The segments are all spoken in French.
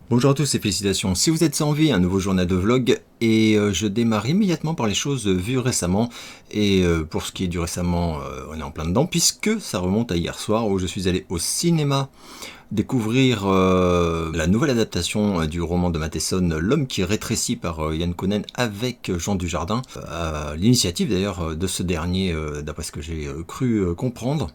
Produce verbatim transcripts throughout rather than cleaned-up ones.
Bonjour à tous et félicitations. Si vous êtes sans vie, un nouveau journal de vlog et euh, je démarre immédiatement par les choses vues récemment. Et euh, pour ce qui est du récemment, euh, on est en plein dedans puisque ça remonte à hier soir où je suis allé au cinéma découvrir euh, la nouvelle adaptation euh, du roman de Matheson, L'homme qui rétrécit par euh, Yann Kounen avec Jean Dujardin, euh, à l'initiative d'ailleurs de ce dernier, euh, d'après ce que j'ai euh, cru euh, comprendre.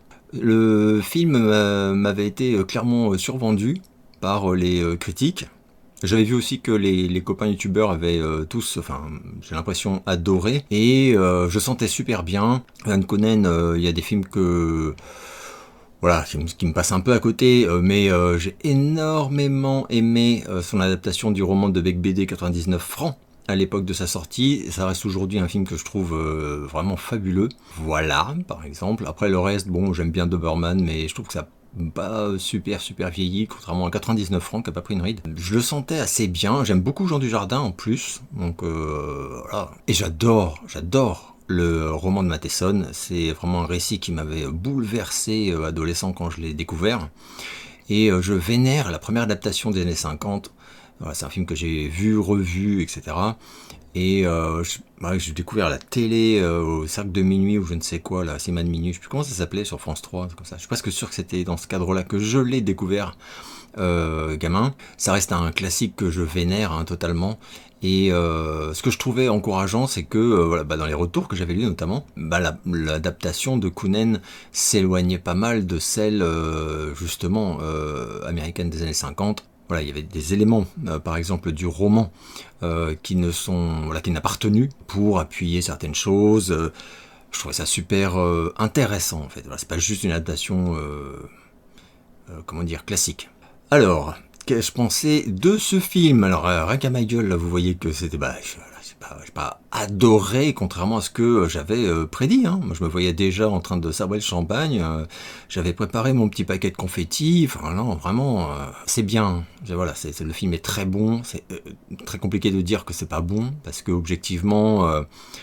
Le film euh, m'avait été euh, clairement euh, survendu par euh, les euh, critiques. J'avais vu aussi que les, les copains youtubeurs avaient euh, tous, enfin j'ai l'impression, adoré. Et euh, je sentais super bien. Yann Kounen, euh, il y a des films que... Voilà, qui, qui me passent un peu à côté, euh, mais euh, j'ai énormément aimé euh, son adaptation du roman de Bec B D quatre-vingt-dix-neuf francs à l'époque de sa sortie. Ça reste aujourd'hui un film que je trouve euh, vraiment fabuleux. Voilà, par exemple. Après le reste, bon, j'aime bien Doberman, mais je trouve que ça pas super super vieilli, contrairement à quatre-vingt-dix-neuf francs qui a pas pris une ride. Je le sentais assez bien, j'aime beaucoup Jean Dujardin en plus, donc euh, voilà. Et j'adore, j'adore le roman de Matheson, c'est vraiment un récit qui m'avait bouleversé euh, adolescent quand je l'ai découvert. Et euh, je vénère la première adaptation des années cinquante. Voilà, c'est un film que j'ai vu, revu, et cetera. Et euh, je- bah, j'ai découvert à la télé euh, au cercle de minuit ou je ne sais quoi, la cinéma de minuit, je sais plus comment ça s'appelait sur France trois, comme ça. Je suis presque sûr que c'était dans ce cadre-là que je l'ai découvert euh, gamin. Ça reste un classique que je vénère hein, totalement. Et euh, ce que je trouvais encourageant, c'est que euh, voilà, bah, dans les retours que j'avais lus notamment, bah, la- l'adaptation de Kounen s'éloignait pas mal de celle euh, justement euh, américaine des années cinquante. Voilà, il y avait des éléments, euh, par exemple du roman, euh, qui ne sont, voilà, qui n'appartenues pour appuyer certaines choses. Euh, je trouvais ça super euh, intéressant en fait. Voilà, c'est pas juste une adaptation, euh, euh, comment dire, classique. Alors, qu'ai-je pensé de ce film? Alors, euh, rien qu'à ma gueule, là, vous voyez que c'était, bah, je, voilà, j'ai pas, j'ai pas adoré, contrairement à ce que j'avais euh, prédit. Hein. Moi, je me voyais déjà en train de sabrer le champagne. Euh, j'avais préparé mon petit paquet de confettis. Enfin, non, vraiment, euh, c'est bien. Voilà, c'est, c'est- le film est très bon. C'est euh, très compliqué de dire que c'est pas bon parce que objectivement. Euh,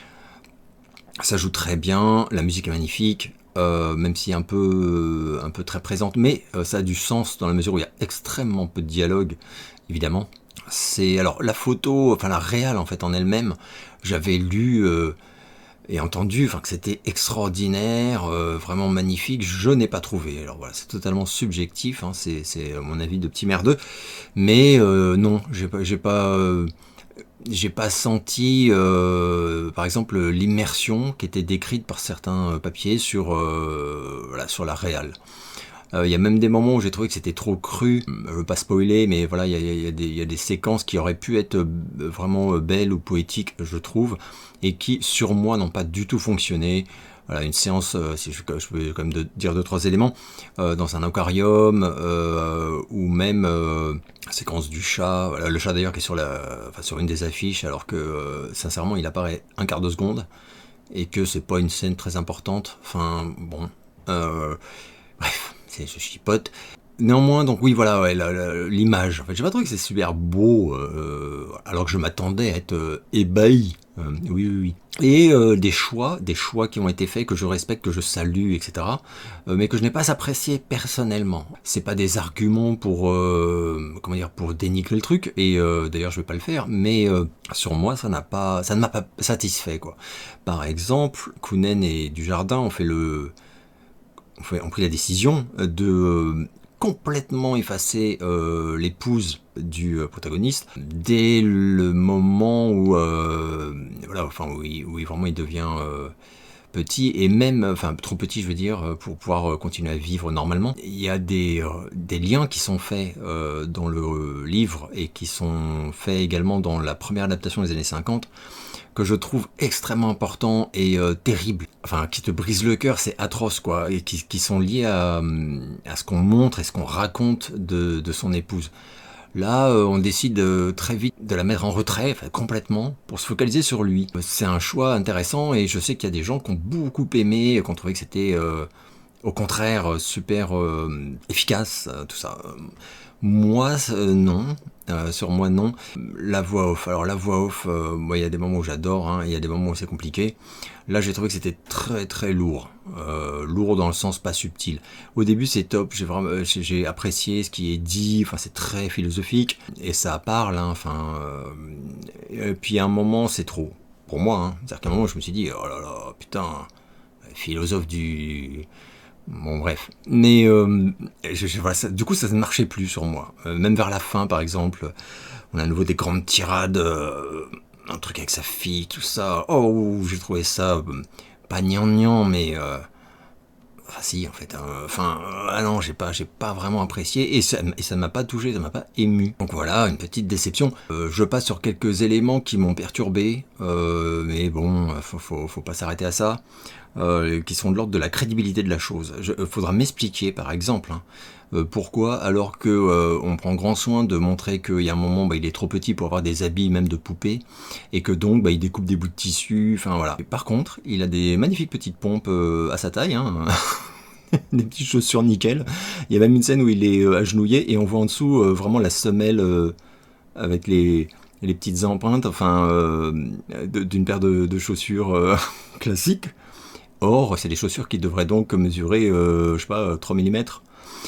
ça joue très bien, la musique est magnifique, euh, même si un peu, un peu très présente, mais euh, ça a du sens dans la mesure où il y a extrêmement peu de dialogue, évidemment. C'est alors la photo, enfin la réal en fait en elle-même, j'avais lu euh, et entendu, enfin que c'était extraordinaire, euh, vraiment magnifique. Je n'ai pas trouvé. Alors voilà, c'est totalement subjectif, hein, c'est, c'est mon avis de petit merdeux, mais euh, non, j'ai pas, j'ai pas. Euh, j'ai pas senti, euh, par exemple, l'immersion qui était décrite par certains euh, papiers sur, euh, voilà, sur la réal. Il euh, y a même des moments où j'ai trouvé que c'était trop cru. Je veux pas spoiler, mais voilà, il y a, y, a y a des séquences qui auraient pu être euh, vraiment belles ou poétiques, je trouve, et qui, sur moi, n'ont pas du tout fonctionné. Voilà, une séance, euh, si je, je peux quand même de, dire deux trois éléments, euh, dans un aquarium, euh, ou même euh, la séquence du chat, voilà, le chat d'ailleurs qui est sur, la, enfin, sur une des affiches, alors que euh, sincèrement il apparaît un quart de seconde, et que c'est pas une scène très importante, enfin bon, euh, bref, c'est, je chipote. Néanmoins, donc oui, voilà, ouais, la- la- l'image. En fait, j'ai pas trouvé que c'est super beau, euh, alors que je m'attendais à être euh, ébahi. Euh, oui, oui, oui. Et euh, des choix, des choix qui ont été faits que je respecte, que je salue, et cetera. euh, mais que je n'ai pas apprécié personnellement. C'est pas des arguments pour, euh, comment dire, pour dénigrer le truc. Et euh, d'ailleurs, je vais pas le faire. Mais euh, sur moi, ça n'a pas, ça ne m'a pas satisfait, quoi. Par exemple, Kounen et Dujardin ont fait le ont pris la décision de euh, complètement effacer euh, l'épouse du euh, protagoniste dès le moment où, euh, voilà, enfin, où, il, où il, vraiment il devient euh, petit, et même, enfin trop petit je veux dire, pour pouvoir euh, continuer à vivre normalement. Il y a des, euh, des liens qui sont faits euh, dans le euh, livre et qui sont faits également dans la première adaptation des années cinquante, que je trouve extrêmement important et euh, terrible, enfin qui te brise le cœur, c'est atroce quoi, et qui, qui sont liés à, à ce qu'on montre et ce qu'on raconte de, de son épouse. Là, euh, on décide euh, très vite de la mettre en retrait, enfin, complètement, pour se focaliser sur lui. C'est un choix intéressant et je sais qu'il y a des gens qui ont beaucoup aimé, qui ont trouvé que c'était euh, au contraire super euh, efficace, euh, tout ça. Moi, euh, non. Euh, sur moi, non. La voix off. Alors, la voix off, euh, moi, il y a des moments où j'adore, hein, il y a des moments où c'est compliqué. Là, j'ai trouvé que c'était très, très lourd. Euh, lourd dans le sens pas subtil. Au début, c'est top. J'ai vraiment, j'ai apprécié ce qui est dit. Enfin, c'est très philosophique. Et ça parle, hein, enfin. Euh, et puis, à un moment, c'est trop. Pour moi, hein. C'est-à-dire qu'à un moment, je me suis dit, oh là là, putain, philosophe du. Bon, bref. Mais euh, je, je, voilà, ça, du coup, ça ne marchait plus sur moi. Euh, même vers la fin, par exemple, on a à nouveau des grandes tirades, euh, un truc avec sa fille, tout ça. Oh, j'ai trouvé ça euh, pas gnangnan, mais euh, enfin si, en fait. Hein, enfin, euh, ah non, j'ai pas, j'ai pas vraiment apprécié et ça, et ça m'a pas touché, ça m'a pas ému. Donc voilà, une petite déception. Euh, je passe sur quelques éléments qui m'ont perturbé, euh, mais bon, faut, faut, faut pas s'arrêter à ça. Euh, qui sont de l'ordre de la crédibilité de la chose. Il euh, faudra m'expliquer, par exemple, hein, euh, pourquoi, alors que euh, on prend grand soin de montrer qu'il y a un moment, bah, il est trop petit pour avoir des habits, même de poupée, et que donc, bah, il découpe des bouts de tissu, enfin voilà. Et par contre, il a des magnifiques petites pompes euh, à sa taille, hein, des petites chaussures nickel. Il y a même une scène où il est euh, agenouillé, et on voit en dessous euh, vraiment la semelle euh, avec les... les petites empreintes, enfin, euh, d'une paire de, de chaussures euh, classiques. Or, c'est des chaussures qui devraient donc mesurer, euh, je sais pas, trois millimètres.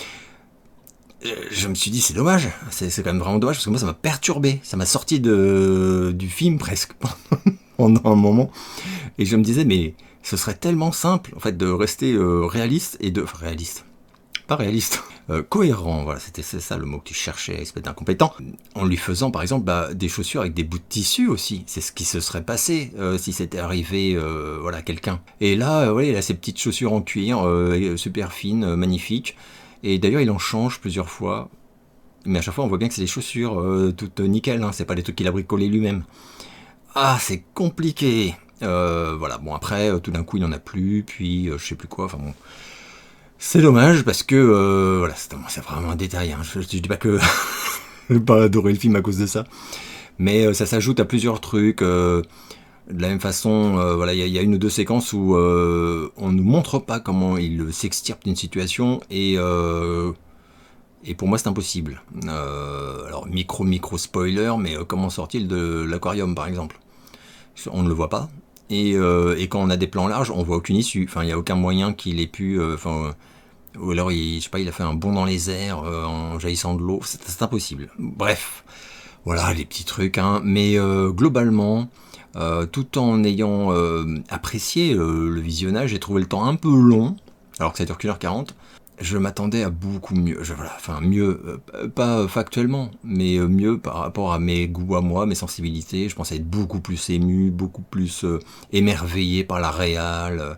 Je me suis dit, c'est dommage, c'est, c'est quand même vraiment dommage, parce que moi, ça m'a perturbé. Ça m'a sorti de, du film, presque, pendant un moment. Et je me disais, mais ce serait tellement simple, en fait, de rester euh, réaliste et de... Enfin, réaliste. Pas réaliste. Euh, cohérent, voilà, c'était c'est ça le mot que tu cherchais, espèce d'incompétent. En lui faisant, par exemple, bah, des chaussures avec des bouts de tissu aussi. C'est ce qui se serait passé euh, si c'était arrivé, euh, voilà, quelqu'un. Et là, euh, ouais, il a ces petites chaussures en cuir, euh, super fines, euh, magnifiques. Et d'ailleurs, il en change plusieurs fois. Mais à chaque fois, on voit bien que c'est des chaussures euh, toutes nickel, hein, c'est pas des trucs qu'il a bricolés lui-même. Ah, c'est compliqué. Euh, voilà, bon, après, euh, tout d'un coup, il en a plus, puis euh, je sais plus quoi, enfin bon. C'est dommage parce que euh, voilà, c'est, c'est vraiment un détail. Hein. Je, je dis pas que je vais pas adorer le film à cause de ça, mais euh, ça s'ajoute à plusieurs trucs. Euh, de la même façon, euh, voilà, il y, y a une ou deux séquences où euh, on nous montre pas comment il s'extirpe d'une situation et euh, et pour moi c'est impossible. Euh, alors micro micro spoiler, mais euh, comment sort-il de l'aquarium par exemple? On ne le voit pas. Et, euh, et quand on a des plans larges, on voit aucune issue. Enfin, il n'y a aucun moyen qu'il ait pu. Euh, enfin, ou alors, il, je sais pas, il a fait un bond dans les airs euh, en jaillissant de l'eau. C'est, c'est impossible. Bref, voilà les petits trucs. Hein. Mais euh, globalement, euh, tout en ayant euh, apprécié euh, le visionnage, j'ai trouvé le temps un peu long, alors que ça dure qu'une heure quarante. Je m'attendais à beaucoup mieux. Je, voilà, enfin, mieux, euh, pas factuellement, mais mieux par rapport à mes goûts à moi, mes sensibilités. Je pensais être beaucoup plus ému, beaucoup plus euh, émerveillé par la réal.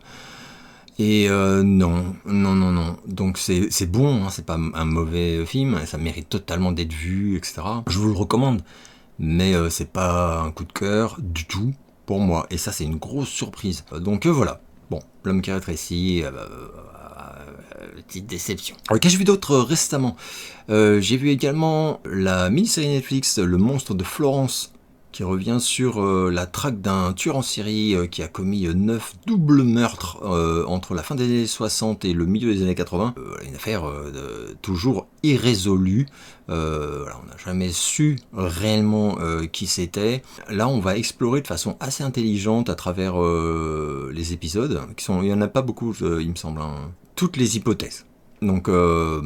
Et euh, non, non, non, non. Donc c'est, c'est bon, hein, c'est pas un mauvais film, ça mérite totalement d'être vu, et cetera. Je vous le recommande, mais euh, c'est pas un coup de cœur du tout pour moi. Et ça, c'est une grosse surprise. Donc euh, voilà. Bon, L'homme qui rétrécit, euh, euh, petite déception. Alors, qu'est-ce que j'ai vu d'autre euh, récemment euh, J'ai vu également la mini-série Netflix Le monstre de Florence, qui revient sur euh, la traque d'un tueur en série euh, qui a commis euh, neuf doubles meurtres euh, entre la fin des années soixante et le milieu des années quatre-vingts. Euh, une affaire euh, de, toujours irrésolue. Euh, voilà, on n'a jamais su réellement euh, qui c'était. Là, on va explorer de façon assez intelligente à travers euh, les épisodes. Qui sont, il n'y en a pas beaucoup, euh, il me semble. Hein. Toutes les hypothèses. Donc... Euh,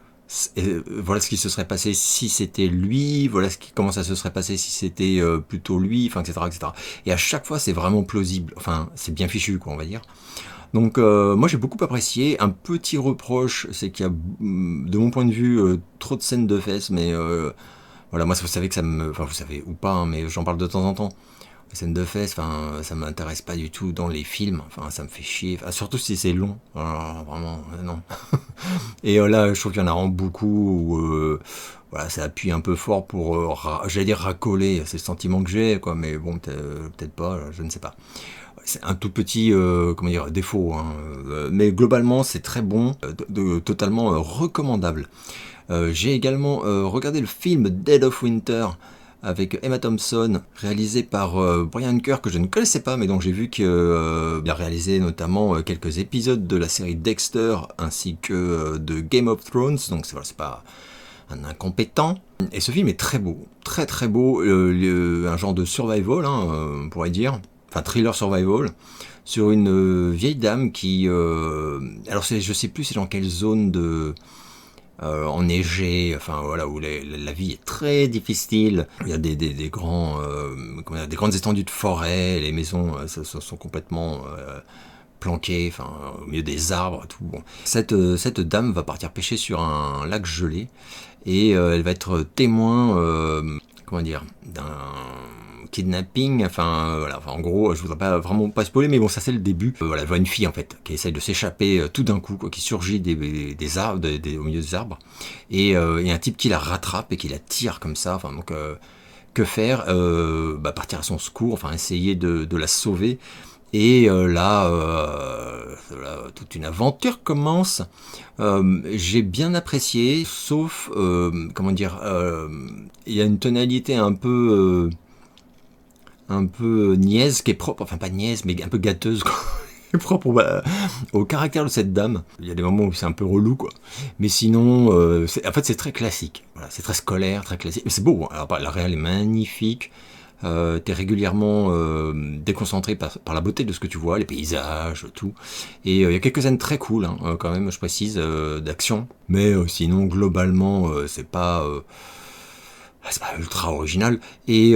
Et voilà ce qui se serait passé si c'était lui, voilà ce qui, comment ça se serait passé si c'était euh, plutôt lui, enfin, et cetera, et cetera. Et à chaque fois, c'est vraiment plausible. Enfin, c'est bien fichu, quoi, on va dire. Donc, euh, moi, j'ai beaucoup apprécié. Un petit reproche, c'est qu'il y a, de mon point de vue, euh, trop de scènes de fesses, mais euh, voilà, moi, vous savez que ça me... Enfin, vous savez, ou pas, hein, mais j'en parle de temps en temps. Les scènes de fesses, enfin, ça m'intéresse pas du tout dans les films. Enfin, ça me fait chier. Enfin, surtout si c'est long. Alors, vraiment, euh, non. Et euh, là, je trouve qu'il y en a vraiment beaucoup où, euh, voilà, ça appuie un peu fort pour, euh, ra- j'allais dire racoler. C'est le sentiment que j'ai, quoi. Mais bon, peut-être, euh, peut-être pas. Je ne sais pas. C'est un tout petit, euh, comment dire, défaut. Hein. Euh, mais globalement, c'est très bon, euh, de, de- totalement euh, recommandable. Euh, j'ai également euh, regardé le film Dead of Winter avec Emma Thompson, réalisé par euh, Brian Kerr, que je ne connaissais pas, mais dont j'ai vu qu'il euh, a réalisé notamment euh, quelques épisodes de la série Dexter, ainsi que euh, de Game of Thrones, donc c'est, voilà, c'est pas un incompétent. Et ce film est très beau, très très beau, euh, le, un genre de survival, hein, on pourrait dire, enfin thriller survival, sur une euh, vieille dame qui, euh, alors c'est, je sais plus c'est dans quelle zone de euh, enneigée, enfin voilà, où les, la vie est très difficile. Il y a des, des, des grands, euh, comment dire, des grandes étendues de forêt, les maisons euh, ça, ça sont complètement euh, planquées, enfin au milieu des arbres, tout. Bon. Cette, euh, cette dame va partir pêcher sur un lac gelé et euh, elle va être témoin, euh, comment dire, d'un kidnapping, enfin euh, voilà, enfin, en gros, je voudrais pas vraiment pas spoiler, mais bon, ça c'est le début. Euh, voilà, je vois une fille en fait qui essaye de s'échapper euh, tout d'un coup, quoi, qui surgit des, des, des arbres, des, des, au milieu des arbres, et euh, il y a un type qui la rattrape et qui la tire comme ça. Enfin donc, euh, que faire euh, bah, partir à son secours, enfin essayer de, de la sauver. Et euh, là, euh, là, toute une aventure commence. Euh, j'ai bien apprécié, sauf, euh, comment dire, euh, il y a une tonalité un peu, euh, un peu niaise qui est propre, enfin pas niaise, mais un peu gâteuse, quoi. Propre au, bah, au caractère de cette dame. Il y a des moments où c'est un peu relou, quoi. Mais sinon, euh, c'est, en fait, c'est très classique. Voilà, c'est très scolaire, très classique. Mais c'est beau. Hein. Alors, la réal est magnifique. Euh, t'es régulièrement euh, déconcentré par, par la beauté de ce que tu vois, les paysages, tout. Et il euh, y a quelques scènes très cool, hein, euh, quand même, je précise, euh, d'action. Mais euh, sinon, globalement, euh, c'est pas... Euh, c'est pas ultra original. Et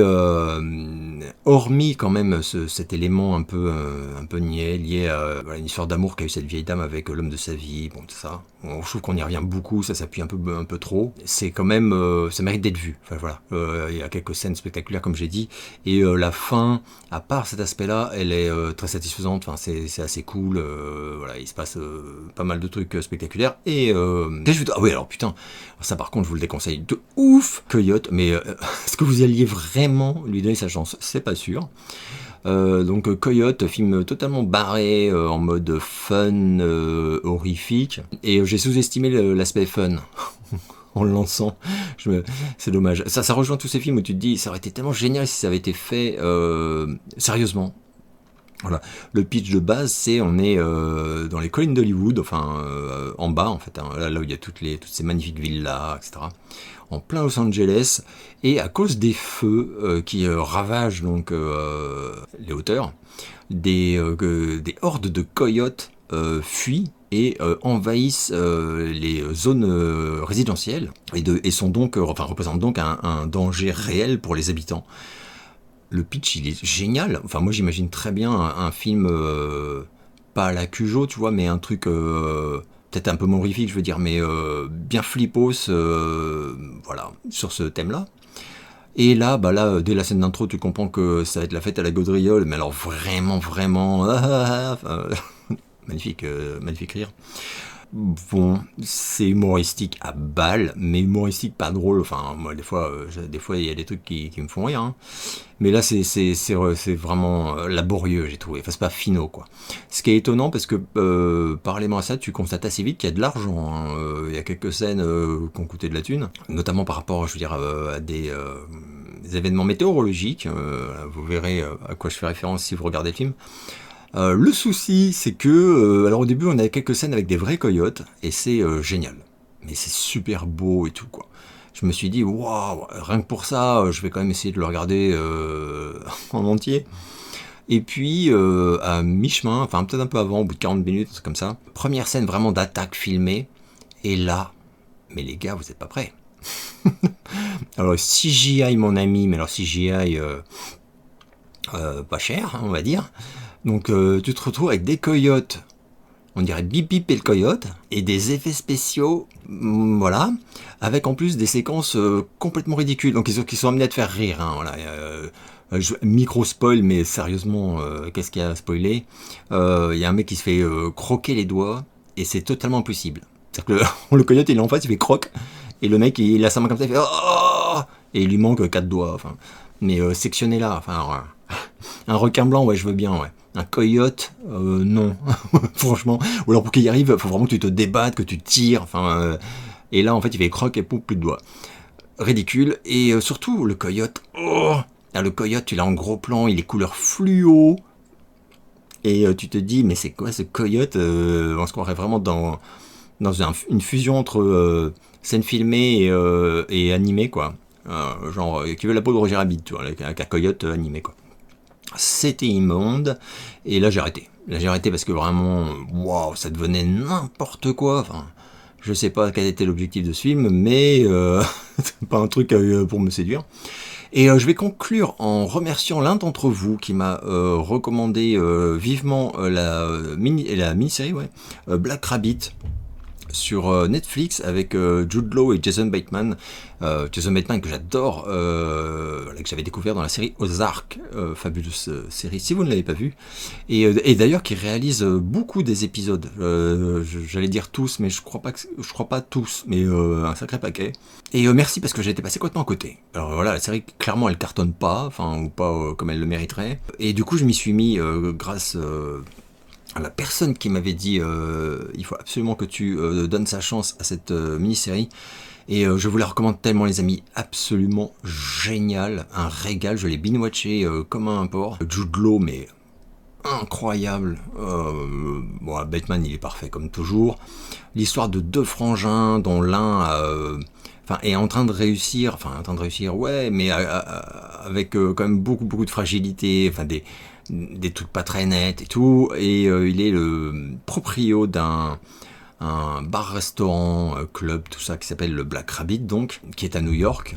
euh, hormis quand même ce, cet élément un peu, euh, un peu niais, lié à voilà, une histoire d'amour qu'a eu cette vieille dame avec l'homme de sa vie, bon tout ça. Bon, je trouve qu'on y revient beaucoup, ça s'appuie un peu, un peu trop. C'est quand même, euh, ça mérite d'être vu. Enfin voilà, euh, il y a quelques scènes spectaculaires comme j'ai dit. Et euh, la fin, à part cet aspect-là, elle est euh, très satisfaisante. Enfin c'est, c'est assez cool. Euh, voilà, il se passe euh, pas mal de trucs spectaculaires. Et euh, ah oui alors putain, ça par contre je vous le déconseille de ouf, Coyote. Mais euh, est-ce que vous alliez vraiment lui donner sa chance? C'est pas sûr. Euh, donc Coyote, film totalement barré, euh, en mode fun, euh, horrifique. Et j'ai sous-estimé le, l'aspect fun. En le lançant, je me... c'est dommage. Ça, ça rejoint tous ces films où tu te dis, ça aurait été tellement génial si ça avait été fait euh, sérieusement. Voilà. Le pitch de base, c'est on est euh, dans les collines d'Hollywood, enfin euh, en bas en fait, hein, là, là où il y a toutes, les, toutes ces magnifiques villas, et cetera. En plein Los Angeles, et à cause des feux euh, qui euh, ravagent donc euh, les hauteurs, des, euh, des hordes de coyotes euh, fuient et euh, envahissent euh, les zones euh, résidentielles et, de, et sont donc, euh, enfin représentent donc un, un danger réel pour les habitants. Le pitch, il est génial. Enfin, moi, j'imagine très bien un, un film, euh, pas à la Cujo, tu vois, mais un truc euh, peut-être un peu horrifique, je veux dire, mais euh, bien flippos, euh, voilà, sur ce thème-là. Et là, bah là, dès la scène d'intro, tu comprends que ça va être la fête à la gaudriole, mais alors vraiment, vraiment, enfin, magnifique, euh, magnifique rire. Bon, c'est humoristique à balle, mais humoristique pas drôle. Enfin, moi, des fois, euh, des fois, il y a des trucs qui, qui me font rire. Hein. Mais là, c'est, c'est, c'est, c'est vraiment euh, laborieux, j'ai trouvé. Enfin, c'est pas finaux, quoi. Ce qui est étonnant, parce que, euh, parallèlement à ça, tu constates assez vite qu'il y a de l'argent. Hein. Euh, il y a quelques scènes euh, qui ont coûté de la thune, notamment par rapport, je veux dire, euh, à des, euh, des événements météorologiques. Euh, vous verrez à quoi je fais référence si vous regardez le film. Euh, le souci, c'est que, euh, alors au début, on avait quelques scènes avec des vrais coyotes, et c'est euh, génial. Mais c'est super beau et tout, quoi. Je me suis dit, waouh, rien que pour ça, je vais quand même essayer de le regarder euh, en entier. Et puis, euh, à mi-chemin, enfin peut-être un peu avant, au bout de quarante minutes, c'est comme ça, première scène vraiment d'attaque filmée, et là, mais les gars, vous êtes pas prêts. Alors, C G I, mon ami, mais alors C G I, euh, euh, pas cher, on va dire. Donc euh, tu te retrouves avec des coyotes, on dirait Bip Bip et le coyote, et des effets spéciaux, mm, voilà, avec en plus des séquences euh, complètement ridicules, donc ils sont, qui sont amenés à te faire rire. Hein, voilà. euh, je, micro spoil, mais sérieusement, euh, qu'est-ce qu'il y a à spoiler? Il euh, y a un mec qui se fait euh, croquer les doigts, et c'est totalement impossible. C'est-à-dire que le, le coyote il est en face, il fait croque, et le mec il a sa main comme ça, il fait oh, et il lui manque quatre doigts. Enfin, mais euh, sectionnez là, enfin, un requin blanc, ouais, je veux bien, ouais. Un coyote, euh, non, franchement. Ou alors pour qu'il y arrive, il faut vraiment que tu te débattes, que tu tires. Enfin, euh, et là, en fait, il fait croque et pouf, plus de doigts. Ridicule. Et euh, surtout, le coyote. Oh, là, le coyote, tu l'as en gros plan, il est couleur fluo. Et euh, tu te dis, mais c'est quoi ce coyote euh, On se croirait vraiment dans, dans un, une fusion entre euh, scène filmée et, euh, et animée, quoi. Euh, genre, euh, qui veut la peau de Roger Rabbit, tu vois, avec, avec un coyote euh, animé, quoi. C'était immonde, et là j'ai arrêté. Là j'ai arrêté parce que vraiment, waouh, ça devenait n'importe quoi. Enfin, je sais pas quel était l'objectif de ce film, mais euh, c'est pas un truc euh, pour me séduire. Et euh, je vais conclure en remerciant l'un d'entre vous qui m'a euh, recommandé euh, vivement euh, la, euh, mini, la mini-série ouais, euh, Black Rabbit sur euh, Netflix avec euh, Jude Law et Jason Bateman. Euh, Jason Bateman que j'adore, euh, que j'avais découvert dans la série Ozark, euh, fabuleuse euh, série si vous ne l'avez pas vue. Et, euh, et d'ailleurs qui réalise euh, beaucoup des épisodes. Euh, J'allais dire tous, mais je crois pas, que, je crois pas tous, mais euh, un sacré paquet. Et euh, merci parce que j'ai été passé complètement à côté. Alors voilà, la série clairement elle cartonne pas, enfin ou pas euh, comme elle le mériterait. Et du coup je m'y suis mis euh, grâce euh, à la personne qui m'avait dit euh, il faut absolument que tu euh, donnes sa chance à cette euh, mini-série. Et euh, je vous la recommande tellement les amis, absolument génial, un régal, je l'ai binge-watché euh, comme un porc. Jude Law mais incroyable, euh, bon, Bateman il est parfait comme toujours. L'histoire de deux frangins dont l'un euh, enfin, est en train de réussir, enfin en train de réussir ouais, mais euh, avec euh, quand même beaucoup beaucoup de fragilité, enfin des des trucs pas très nets et tout, et euh, il est le proprio d'un un bar-restaurant, euh, club, tout ça, qui s'appelle le Black Rabbit, donc, qui est à New York,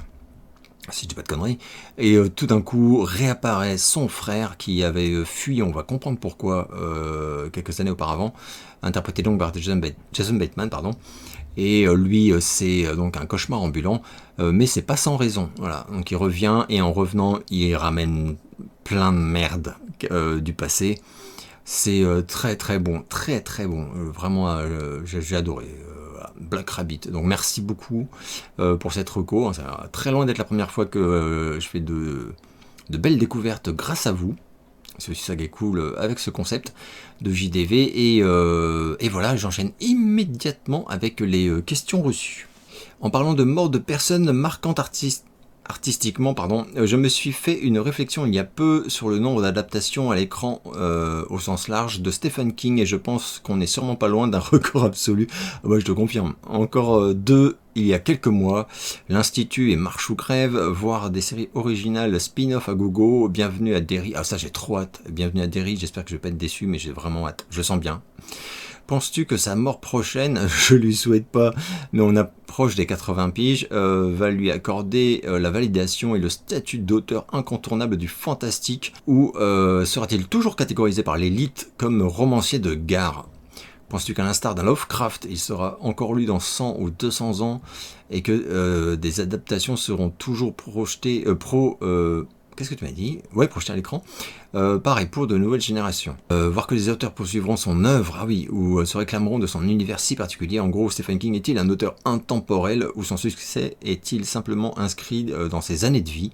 si je dis pas de conneries, et euh, tout d'un coup réapparaît son frère qui avait euh, fui, on va comprendre pourquoi, euh, quelques années auparavant, interprété donc par Jason, Bate- Jason Bateman, pardon, et euh, lui euh, c'est euh, donc un cauchemar ambulant, euh, mais c'est pas sans raison, voilà, donc il revient, et en revenant, il ramène plein de merde euh, du passé. C'est euh, très très bon, très très bon, euh, vraiment euh, j'ai adoré euh, Black Rabbit. Donc merci beaucoup euh, pour cette reco, c'est très loin d'être la première fois que euh, je fais de, de belles découvertes grâce à vous. C'est aussi ça qui est cool avec ce concept de J D V, et, euh, et voilà, j'enchaîne immédiatement avec les euh, questions reçues. En parlant de mort de personnes marquantes artistes, artistiquement, pardon, je me suis fait une réflexion il y a peu sur le nombre d'adaptations à l'écran euh, au sens large de Stephen King, et je pense qu'on n'est sûrement pas loin d'un record absolu. Moi, je te confirme, encore euh, deux il y a quelques mois, l'Institut et Marche ou crève, voire des séries originales spin-off à gogo, Bienvenue à Derry, ah ça j'ai trop hâte, Bienvenue à Derry, j'espère que je vais pas être déçu, mais j'ai vraiment hâte, je sens bien. Penses-tu que sa mort prochaine, je lui souhaite pas, mais on approche des quatre-vingts piges, euh, va lui accorder euh, la validation et le statut d'auteur incontournable du fantastique, ou euh, sera-t-il toujours catégorisé par l'élite comme romancier de gare? Penses-tu qu'à l'instar d'un Lovecraft, il sera encore lu dans cent ou deux cents ans, et que euh, des adaptations seront toujours projetées, euh, pro... Euh, Qu'est-ce que tu m'as dit? Ouais, projeté à l'écran. Euh, pareil pour de nouvelles générations. Euh, voir que les auteurs poursuivront son œuvre, ah oui, ou euh, se réclameront de son univers si particulier. En gros, Stephen King est-il un auteur intemporel, ou son succès est-il simplement inscrit euh, dans ses années de vie?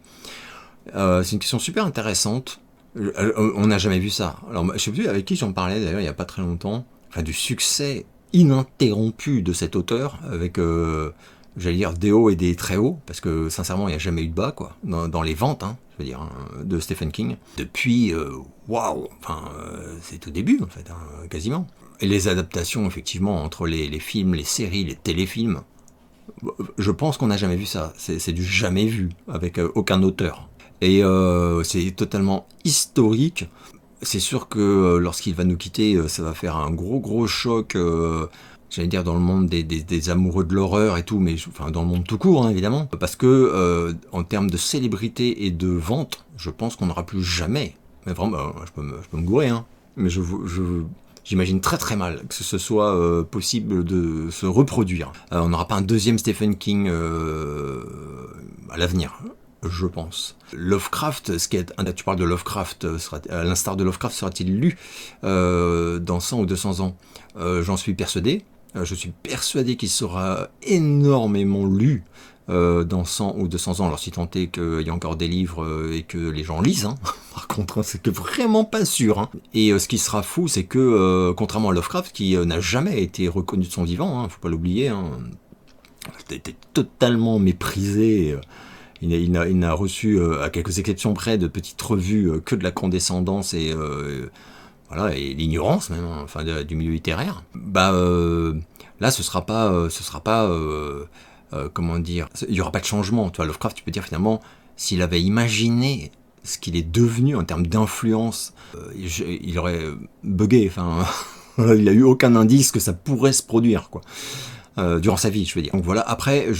euh, C'est une question super intéressante. Euh, on n'a jamais vu ça. Alors, je sais plus avec qui j'en parlais d'ailleurs il n'y a pas très longtemps. Enfin, du succès ininterrompu de cet auteur, avec... Euh, j'allais dire des hauts et des très hauts, parce que sincèrement il n'y a jamais eu de bas quoi, dans, dans les ventes, hein, je veux dire, hein, de Stephen King. Depuis, waouh, wow, enfin euh, c'est tout début en fait, hein, quasiment. Et les adaptations effectivement entre les, les films, les séries, les téléfilms, je pense qu'on n'a jamais vu ça, c'est du jamais vu avec euh, aucun auteur. Et euh, c'est totalement historique. C'est sûr que euh, lorsqu'il va nous quitter, euh, ça va faire un gros gros choc. Euh, J'allais dire dans le monde des, des, des amoureux de l'horreur et tout, mais enfin dans le monde tout court hein, évidemment, parce que euh, en termes de célébrité et de vente, je pense qu'on n'aura plus jamais. Mais vraiment, euh, je peux me, je peux me gourer, hein. Mais je, je, j'imagine très très mal que ce soit euh, possible de se reproduire. Euh, on n'aura pas un deuxième Stephen King euh, à l'avenir. Je pense. Lovecraft, ce qui est, tu parles de Lovecraft, sera, à l'instar de Lovecraft, sera-t-il lu euh, dans cent ou deux cents ans? euh, J'en suis persuadé. Je suis persuadé qu'il sera énormément lu euh, dans cent ou deux cents ans, alors si tant est qu'il y a encore des livres euh, et que les gens lisent. Hein. Par contre, hein, c'est que vraiment pas sûr. Hein. Et euh, ce qui sera fou, c'est que, euh, contrairement à Lovecraft, qui euh, n'a jamais été reconnu de son vivant, hein, faut pas l'oublier, hein, il a été totalement méprisé. Euh, il n'a il n'a reçu, euh, à quelques exceptions près, de petites revues euh, que de la condescendance et... Euh, voilà, et l'ignorance même, hein, enfin de, du milieu littéraire, bah euh, là ce sera pas, euh, ce sera pas, euh, euh, comment dire, il y aura pas de changement. Tu vois, Lovecraft, tu peux dire finalement, s'il avait imaginé ce qu'il est devenu en termes d'influence, euh, il, il aurait bugué. Enfin, il a eu aucun indice que ça pourrait se produire, quoi, euh, durant sa vie, je veux dire. Donc voilà. Après,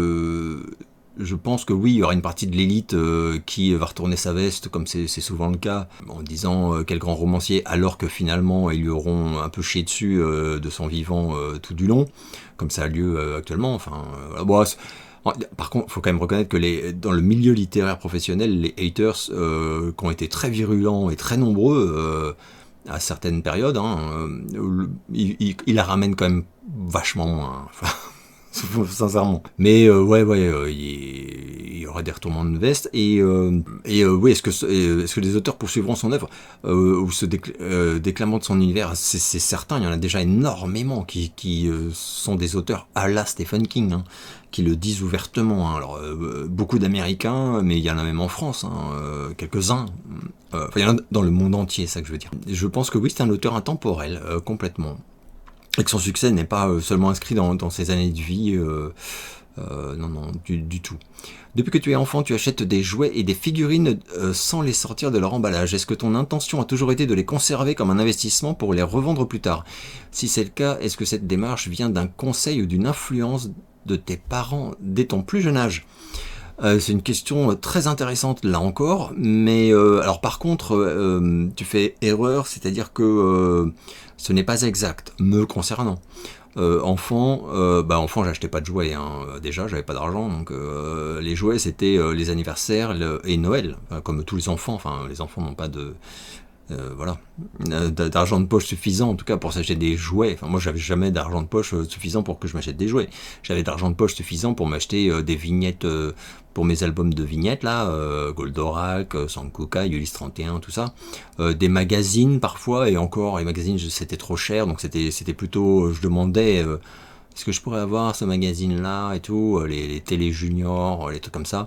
je Je pense que oui, il y aura une partie de l'élite euh, qui va retourner sa veste, comme c'est souvent le cas, en disant euh, quel grand romancier, alors que finalement ils lui auront un peu chié dessus euh, de son vivant euh, tout du long, comme ça a lieu euh, actuellement. Enfin, euh, bon, par contre, il faut quand même reconnaître que les, dans le milieu littéraire professionnel, les haters euh, qui ont été très virulents et très nombreux euh, à certaines périodes, hein, euh, ils, ils, ils la ramènent quand même vachement moins. Enfin, sincèrement. Mais euh, ouais, ouais, euh, il y aura des retournements de veste. Et, euh, et euh, oui, est-ce que, est-ce que les auteurs poursuivront son œuvre euh, ou se décl euh, déclamant de son univers? C'est certain, il y en a déjà énormément qui, qui euh, sont des auteurs à la Stephen King, hein, qui le disent ouvertement. Hein. Alors, euh, beaucoup d'Américains, mais il y en a même en France, hein, euh, quelques-uns. Euh, enfin, il y en a dans le monde entier, c'est ça que je veux dire. Je pense que oui, c'est un auteur intemporel, euh, complètement. Et que son succès n'est pas seulement inscrit dans, dans ses années de vie, euh, euh, non, non, du, du tout. Depuis que tu es enfant, tu achètes des jouets et des figurines euh, sans les sortir de leur emballage. Est-ce que ton intention a toujours été de les conserver comme un investissement pour les revendre plus tard? Si c'est le cas, est-ce que cette démarche vient d'un conseil ou d'une influence de tes parents dès ton plus jeune âge? Euh, c'est une question très intéressante là encore, mais euh, alors par contre, euh, tu fais erreur, c'est-à-dire que euh, ce n'est pas exact me concernant. Euh, enfant, euh, bah enfant, j'achetais pas de jouets, hein. Déjà, j'avais pas d'argent, donc euh, les jouets c'était euh, les anniversaires le, et Noël, enfin, comme tous les enfants. Enfin, les enfants n'ont pas de Euh, voilà, d'argent de poche suffisant en tout cas pour s'acheter des jouets. Enfin, moi j'avais jamais d'argent de poche suffisant pour que je m'achète des jouets. J'avais d'argent de poche suffisant pour m'acheter euh, des vignettes euh, pour mes albums de vignettes là, euh, Goldorak, euh, Sankuka, Ulysse trente et un, tout ça. Euh, des magazines parfois, et encore les magazines c'était trop cher, donc c'était c'était plutôt, je demandais euh, est-ce que je pourrais avoir ce magazine là et tout, les, les télé juniors, les trucs comme ça.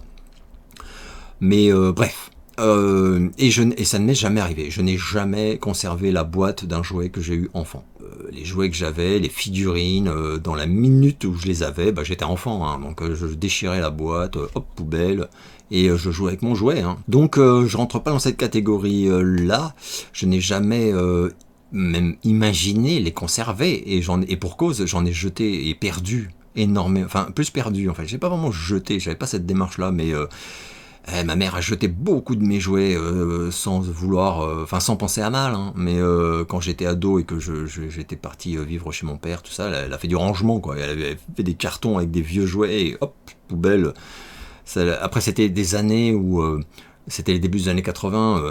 Mais euh, bref. Euh, et, je, et ça ne m'est jamais arrivé. Je n'ai jamais conservé la boîte d'un jouet que j'ai eu enfant. Euh, les jouets que j'avais, les figurines, euh, dans la minute où je les avais, bah, j'étais enfant, hein, donc euh, je déchirais la boîte, euh, hop, poubelle, et euh, je jouais avec mon jouet. Hein. Donc euh, je rentre pas dans cette catégorie-là. Je n'ai jamais euh, même imaginé les conserver, et, j'en, et pour cause, j'en ai jeté et perdu énormément. Enfin, plus perdu en fait. J'ai pas vraiment jeté, j'avais pas cette démarche-là, mais... Euh, Eh, ma mère a jeté beaucoup de mes jouets euh, sans vouloir, enfin euh, sans penser à mal, hein, mais euh, quand j'étais ado et que je, je, j'étais parti vivre chez mon père, tout ça, elle, elle a fait du rangement, quoi. Elle avait fait des cartons avec des vieux jouets et hop, poubelle. Ça, après, c'était des années où, euh, c'était les débuts des années quatre-vingts,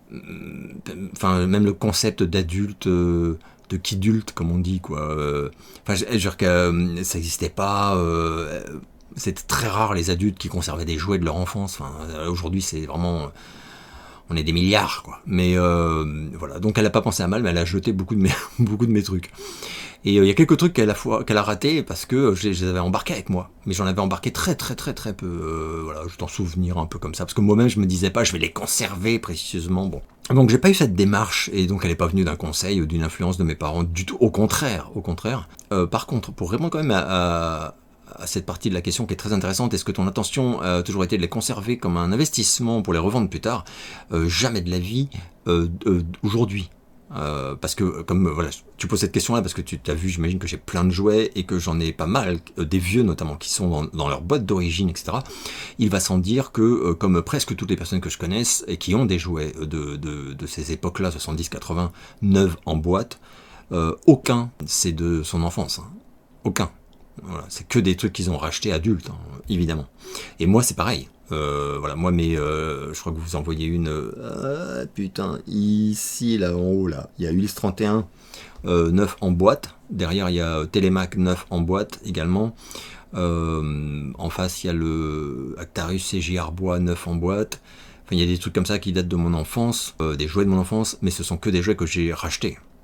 enfin euh, même le concept d'adulte, euh, de kidulte comme on dit, quoi. Enfin, je, je veux dire que euh, ça n'existait pas. Euh, C'était très rare les adultes qui conservaient des jouets de leur enfance. Enfin, aujourd'hui, c'est vraiment... On est des milliards, quoi. Mais euh, voilà. Donc, elle n'a pas pensé à mal, mais elle a jeté beaucoup de mes, beaucoup de mes trucs. Et il euh, y a quelques trucs qu'elle a, qu'elle a ratés parce que je, je les avais embarqués avec moi. Mais j'en avais embarqué très, très, très, très peu. Euh, voilà, je t'en souvenir un peu comme ça. Parce que moi-même, je me disais pas, je vais les conserver précieusement. Bon. Donc, j'ai pas eu cette démarche. Et donc, elle n'est pas venue d'un conseil ou d'une influence de mes parents du tout. Au contraire. Au contraire. Euh, par contre, pour répondre quand même à... à à cette partie de la question qui est très intéressante, est-ce que ton intention a toujours été de les conserver comme un investissement pour les revendre plus tard? euh, Jamais de la vie, euh, euh, aujourd'hui. Euh, parce que, comme voilà, tu poses cette question-là parce que tu as vu, j'imagine que j'ai plein de jouets et que j'en ai pas mal, euh, des vieux notamment, qui sont dans, dans leur boîte d'origine, et cetera. Il va sans dire que, euh, comme presque toutes les personnes que je connaisse et qui ont des jouets de, de, de ces époques-là, soixante-dix quatre-vingts, neufs en boîte, euh, aucun c'est de son enfance. Hein. Aucun. Voilà, c'est que des trucs qu'ils ont rachetés adultes, hein, évidemment. Et moi, c'est pareil. Euh, voilà, moi, mais euh, je crois que vous en voyez une. Euh, ah, putain, ici, là, en haut, là, il y a Ulysse trente et un euh, neuf en boîte. Derrière, il y a Télémac neuf en boîte également. Euh, en face, il y a le Actarus C J Arbois neuf en boîte. Enfin, il y a des trucs comme ça qui datent de mon enfance, euh, des jouets de mon enfance, mais ce sont que des jouets que j'ai rachetés.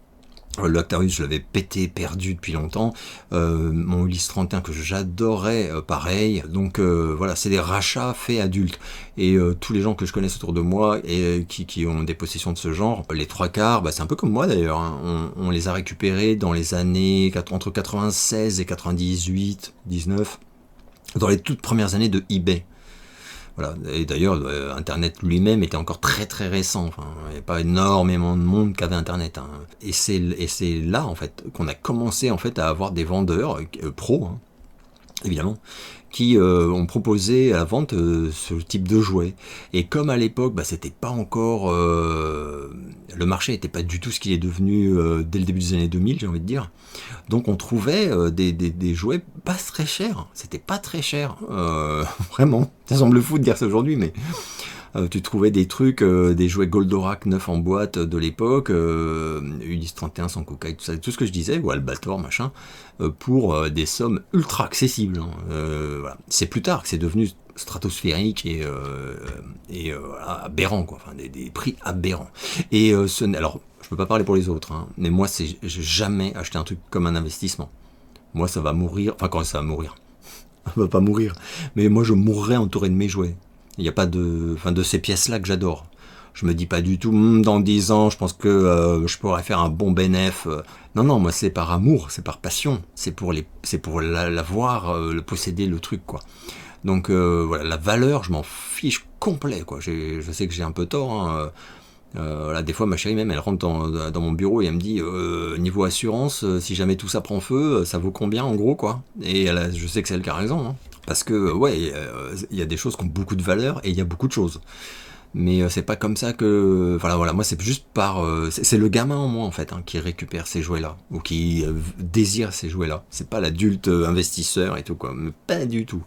Le Actarus, je l'avais pété, perdu depuis longtemps. Euh, mon Ulysse trente et un que j'adorais, euh, pareil. Donc euh, voilà, c'est des rachats faits adultes. Et euh, tous les gens que je connaisse autour de moi et euh, qui, qui ont des possessions de ce genre, les trois quarts, bah, c'est un peu comme moi d'ailleurs. Hein. On, on les a récupérés dans les années entre quatre-vingt-seize et quatre-vingt-dix-huit, dix-neuf, dans les toutes premières années de eBay. Voilà. Et d'ailleurs, euh, Internet lui-même était encore très très récent. Enfin, il n'y avait pas énormément de monde qui avait Internet. Hein. Et c'est et c'est là en fait qu'on a commencé en fait à avoir des vendeurs euh, pros, hein, évidemment, qui euh, ont proposé à la vente euh, ce type de jouet. Et comme à l'époque, bah, c'était pas encore euh, le marché n'était pas du tout ce qu'il est devenu euh, dès le début des années deux mille, j'ai envie de dire. Donc on trouvait euh, des, des, des jouets pas très chers. C'était pas très cher, euh, vraiment. Ça semble fou de dire ça aujourd'hui, mais euh, tu trouvais des trucs, euh, des jouets Goldorak neufs en boîte de l'époque, euh, Ulysse trente et un sans cocaïne, tout ça, tout ce que je disais, ou Albator, machin, euh, pour euh, des sommes ultra accessibles. Hein. Euh, voilà. C'est plus tard que c'est devenu stratosphérique et, euh, et euh, voilà, aberrant, quoi. Enfin, des, des prix aberrants. Et euh, ce, alors, je peux pas parler pour les autres, hein, mais moi, c'est, j'ai jamais acheté un truc comme un investissement. Moi, ça va mourir, enfin, quand ça va mourir, ça va pas mourir, mais moi, je mourrai entouré de mes jouets. Il n'y a pas de, enfin, de ces pièces-là que j'adore. Je me dis pas du tout, hm, dans dix ans, je pense que euh, je pourrais faire un bon bénéf. Non, non, moi, c'est par amour, c'est par passion, c'est pour les, c'est pour l'avoir, euh, le posséder, le truc, quoi. Donc euh, voilà, la valeur, je m'en fiche complet, quoi. J'ai, je sais que j'ai un peu tort. Hein. Euh, voilà, des fois, ma chérie même, elle rentre dans, dans mon bureau et elle me dit euh, niveau assurance, euh, si jamais tout ça prend feu, ça vaut combien en gros, quoi. Et elle a, je sais que c'est elle qui a raison, hein. Parce que ouais, il euh, y a des choses qui ont beaucoup de valeur et il y a beaucoup de choses. Mais euh, c'est pas comme ça que, voilà, voilà, moi c'est juste par, euh, c'est, c'est le gamin en moi en fait hein, qui récupère ces jouets-là ou qui euh, désire ces jouets-là. C'est pas l'adulte investisseur et tout quoi, mais pas du tout.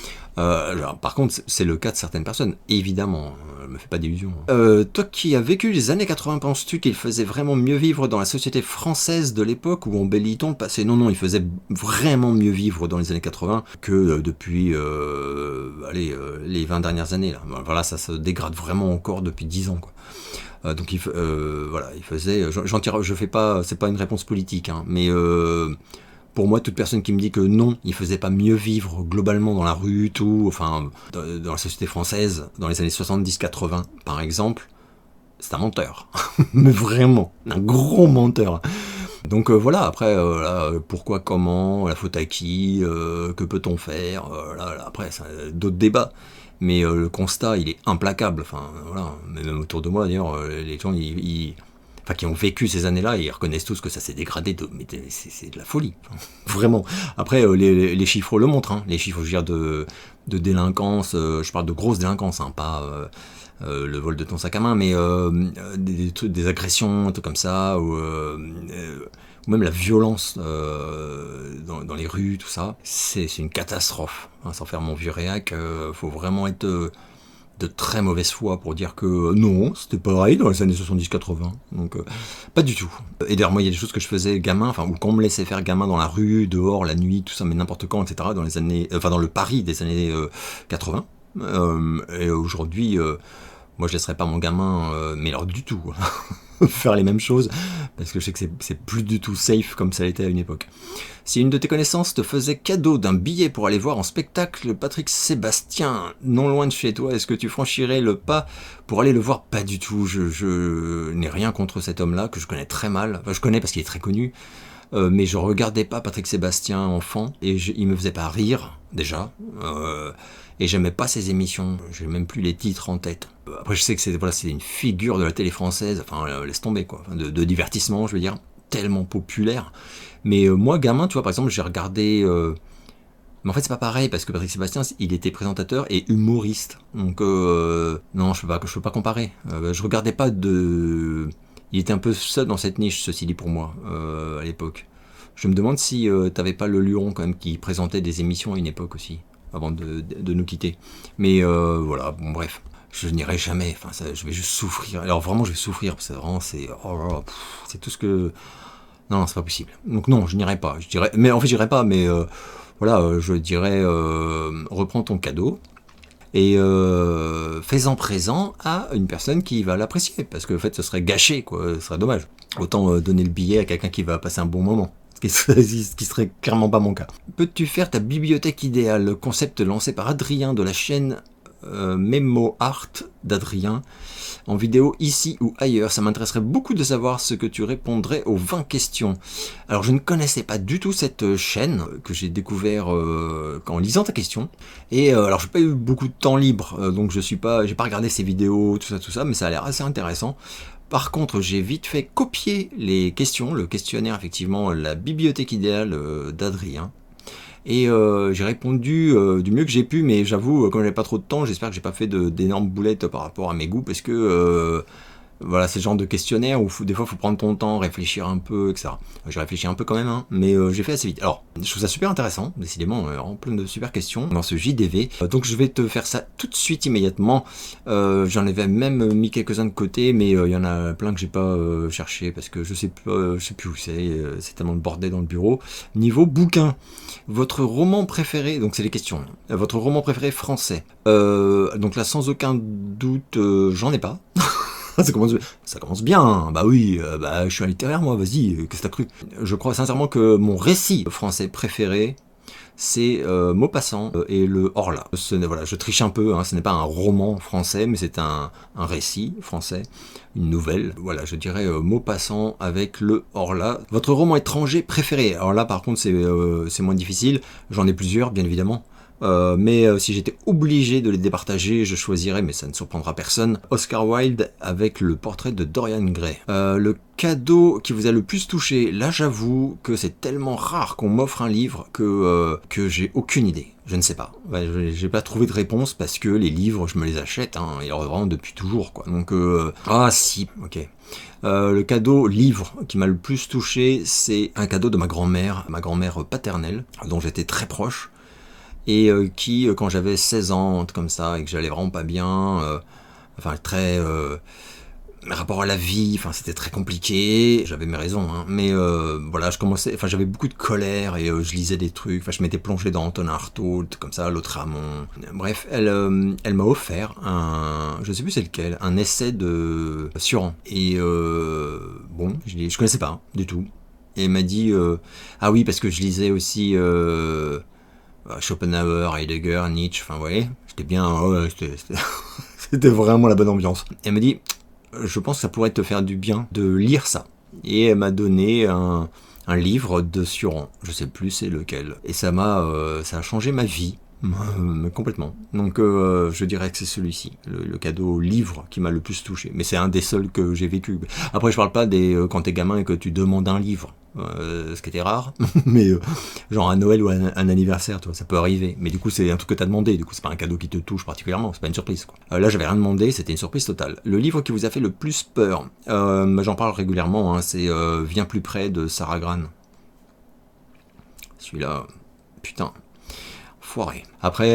Euh, alors, par contre, c'est le cas de certaines personnes, évidemment, ne me fais pas d'illusions. Euh, toi qui as vécu les années quatre-vingts, penses-tu qu'il faisait vraiment mieux vivre dans la société française de l'époque où embellit-on le passé? Non, non, il faisait vraiment mieux vivre dans les années quatre-vingts que euh, depuis euh, allez, euh, les vingt dernières années. Là. Voilà, ça se dégrade vraiment encore depuis dix ans, quoi. Euh, donc il, euh, voilà, il faisait. J'en tire, je fais pas, c'est pas une réponse politique, hein, mais euh, pour moi, toute personne qui me dit que non, il faisait pas mieux vivre globalement dans la rue, tout, enfin, dans la société française, dans les années soixante-dix quatre-vingts, par exemple, c'est un menteur. Mais vraiment, un gros menteur. Donc euh, voilà, après, euh, là, pourquoi, comment, la faute à qui, euh, que peut-on faire, euh, là, là, après, ça, d'autres débats. Mais euh, le constat, il est implacable. Enfin, voilà, même autour de moi, d'ailleurs, les gens, ils... ils Enfin, qui ont vécu ces années-là, et ils reconnaissent tous que ça s'est dégradé, de, mais c'est, c'est de la folie, enfin, vraiment. Après, euh, les, les chiffres le montrent, hein, les chiffres, je veux dire, de, de délinquance, euh, je parle de grosse délinquance, hein, pas euh, euh, le vol de ton sac à main, mais euh, des, des trucs, des agressions, un truc comme ça, ou, euh, euh, ou même la violence euh, dans, dans les rues, tout ça, c'est, c'est une catastrophe. Hein, sans faire mon vieux réac, euh, faut vraiment être... Euh, de très mauvaise foi pour dire que non, c'était pareil dans les années soixante-dix quatre-vingts. Donc, euh, pas du tout. Et d'ailleurs, moi, il y a des choses que je faisais gamin, enfin, ou qu'on me laissait faire gamin dans la rue, dehors, la nuit, tout ça, mais n'importe quand, et cetera, dans les années, euh, enfin, dans le Paris des années euh, quatre-vingts. Euh, et aujourd'hui, euh, moi, je laisserais pas mon gamin, euh, mais alors du tout, faire les mêmes choses, parce que je sais que c'est, c'est plus du tout safe comme ça l'était à une époque. Si une de tes connaissances te faisait cadeau d'un billet pour aller voir en spectacle Patrick Sébastien, non loin de chez toi, est-ce que tu franchirais le pas pour aller le voir? Pas du tout, je, je n'ai rien contre cet homme-là, que je connais très mal, enfin je connais parce qu'il est très connu, euh, mais je regardais pas Patrick Sébastien enfant, et je, il me faisait pas rire, déjà, euh, et j'aimais pas ses émissions, j'ai même plus les titres en tête. Après je sais que c'est, voilà, c'est une figure de la télé française, enfin euh, laisse tomber quoi, de, de divertissement je veux dire, tellement populaire. Mais euh, moi gamin tu vois par exemple j'ai regardé... Euh... Mais en fait c'est pas pareil parce que Patrick Sébastien il était présentateur et humoriste. Donc euh, non je peux pas, je peux pas comparer. Euh, je regardais pas de... Il était un peu seul dans cette niche ceci dit pour moi euh, à l'époque. Je me demande si euh, t'avais pas le Luron quand même qui présentait des émissions à une époque aussi, avant de, de, de nous quitter. Mais euh, voilà, bon bref. Je n'irai jamais, enfin ça, je vais juste souffrir. Alors vraiment je vais souffrir, parce que vraiment c'est, oh là là, pff, c'est tout ce que... Non, non c'est pas possible. Donc non, je n'irai pas. Je dirais, mais en fait j'irai pas, mais euh, voilà, euh, je dirais, euh, reprends ton cadeau. et euh, fais-en présent à une personne qui va l'apprécier, parce que en fait ce serait gâché, quoi, ce serait dommage. Autant euh, donner le billet à quelqu'un qui va passer un bon moment. Ce qui serait, ce qui serait clairement pas mon cas. Peux-tu faire ta bibliothèque idéale? Le concept lancé par Adrien de la chaîne euh, Memo Art d'Adrien en vidéo ici ou ailleurs. Ça m'intéresserait beaucoup de savoir ce que tu répondrais aux vingt questions. Alors je ne connaissais pas du tout cette chaîne que j'ai découvert euh, en lisant ta question. Et euh, alors j'ai pas eu beaucoup de temps libre, euh, donc je suis pas, j'ai pas regardé ces vidéos, tout ça, tout ça, mais ça a l'air assez intéressant. Par contre, j'ai vite fait copier les questions, le questionnaire, effectivement, la bibliothèque idéale euh, d'Adrien. Et euh, j'ai répondu euh, du mieux que j'ai pu, mais j'avoue, comme j'avais pas trop de temps, j'espère que j'ai pas fait d'énormes boulettes par rapport à mes goûts, parce que euh, voilà, c'est le genre de questionnaire où faut, des fois il faut prendre ton temps, réfléchir un peu, et cetera. J'ai réfléchi un peu quand même, hein, mais euh, j'ai fait assez vite. Alors, je trouve ça super intéressant, décidément, euh, en plein de super questions dans ce J D V. Euh, donc je vais te faire ça tout de suite, immédiatement. Euh, J'en avais même mis quelques-uns de côté, mais il euh, y en a plein que j'ai pas euh, cherché, parce que je sais pas, euh, je sais plus où c'est, euh, c'est tellement de bordel dans le bureau. Niveau bouquin, votre roman préféré, donc c'est les questions, votre roman préféré français. Euh, donc là, sans aucun doute, euh, j'en ai pas. Ça commence, ça commence bien, hein. Bah oui, euh, bah, je suis un littéraire moi, vas-y, euh, qu'est-ce que t'as cru? Je crois sincèrement que mon récit français préféré, c'est euh, Maupassant euh, et le Horla. Ce voilà, je triche un peu, hein, ce n'est pas un roman français, mais c'est un, un récit français, une nouvelle. Voilà, je dirais euh, Maupassant avec le Horla. Votre roman étranger préféré? Alors là, par contre, c'est euh, c'est moins difficile. J'en ai plusieurs, bien évidemment. Euh, mais euh, si j'étais obligé de les départager, je choisirais, mais ça ne surprendra personne, Oscar Wilde avec le portrait de Dorian Gray. Euh, le cadeau qui vous a le plus touché, là j'avoue que c'est tellement rare qu'on m'offre un livre que, euh, que j'ai aucune idée. Je ne sais pas. Ouais, j'ai pas trouvé de réponse parce que les livres, je me les achète, hein, et alors vraiment depuis toujours, quoi. Donc, euh, ah si, ok. Euh, le cadeau livre qui m'a le plus touché, c'est un cadeau de ma grand-mère, ma grand-mère paternelle, dont j'étais très proche. Et euh, qui, euh, quand j'avais seize ans, comme ça, et que j'allais vraiment pas bien, euh, enfin très... Euh, rapport à la vie, enfin c'était très compliqué, j'avais mes raisons, hein, mais euh, voilà, je commençais, enfin j'avais beaucoup de colère et euh, je lisais des trucs, enfin je m'étais plongé dans Antonin Artaud, comme ça, l'autre Ramon. Bref, elle, euh, elle m'a offert un, je sais plus c'est lequel, un essai de Suran. Et euh, bon, je, je connaissais pas hein, du tout. Et elle m'a dit, euh, ah oui, parce que je lisais aussi... Euh, Schopenhauer, Heidegger, Nietzsche, enfin vous voyez, j'étais bien, ouais, c'était vraiment la bonne ambiance. Elle m'a dit, je pense que ça pourrait te faire du bien de lire ça. Et elle m'a donné un, un livre de Suran, je sais plus c'est lequel. Et ça m'a, euh, ça a changé ma vie. Euh, complètement. Donc euh, je dirais que c'est celui-ci, le, le cadeau livre qui m'a le plus touché. Mais c'est un des seuls que j'ai vécu. Après je parle pas des euh, quand t'es gamin et que tu demandes un livre, euh, ce qui était rare, mais euh, genre à Noël ou à un, un anniversaire, toi, ça peut arriver. Mais du coup c'est un truc que t'as demandé, du coup c'est pas un cadeau qui te touche particulièrement, c'est pas une surprise, quoi. Euh, là j'avais rien demandé, c'était une surprise totale. Le livre qui vous a fait le plus peur, euh, j'en parle régulièrement, hein, c'est euh, Viens plus près de Sarah Gran. Celui-là, putain. Foiré. Après,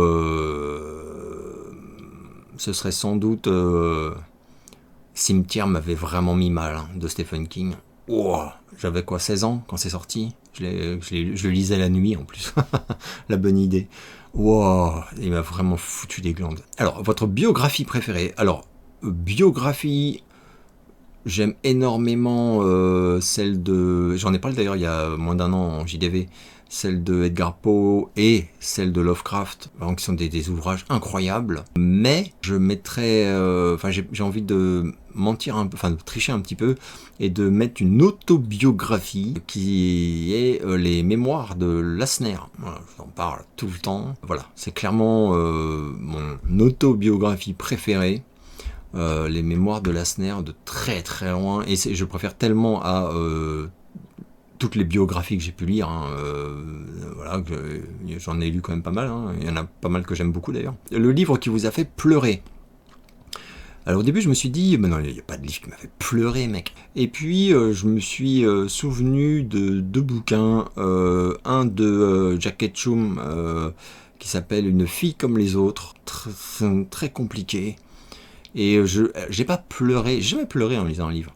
euh, ce serait sans doute euh, Cimetière m'avait vraiment mis mal, hein, de Stephen King. Oh, j'avais quoi, seize ans quand c'est sorti? Je, je, je le lisais la nuit en plus. La bonne idée. Wow, il m'a vraiment foutu des glandes. Alors, votre biographie préférée? Alors, biographie, j'aime énormément euh, celle de... J'en ai parlé d'ailleurs il y a moins d'un an en J D V. Celle de Edgar Poe et celle de Lovecraft, vraiment qui sont des, des ouvrages incroyables. Mais je mettrais, euh, enfin j'ai, j'ai envie de mentir un peu, enfin de tricher un petit peu et de mettre une autobiographie qui est euh, les mémoires de Lassner. Voilà, j'en parle tout le temps. Voilà, c'est clairement euh, mon autobiographie préférée. Euh, les mémoires de Lassner de très très loin, et c'est, je préfère tellement à euh, toutes les biographies que j'ai pu lire, hein, euh, voilà, que, j'en ai lu quand même pas mal, hein, il y en a pas mal que j'aime beaucoup d'ailleurs. Le livre qui vous a fait pleurer. Alors au début je me suis dit, mais non, il n'y a pas de livre qui m'a fait pleurer, mec. Et puis euh, je me suis euh, souvenu de deux bouquins, euh, un de euh, Jack Ketchum euh, qui s'appelle Une fille comme les autres, très, très compliqué. Et je j'ai pas pleuré, j'ai jamais pleuré en lisant un livre.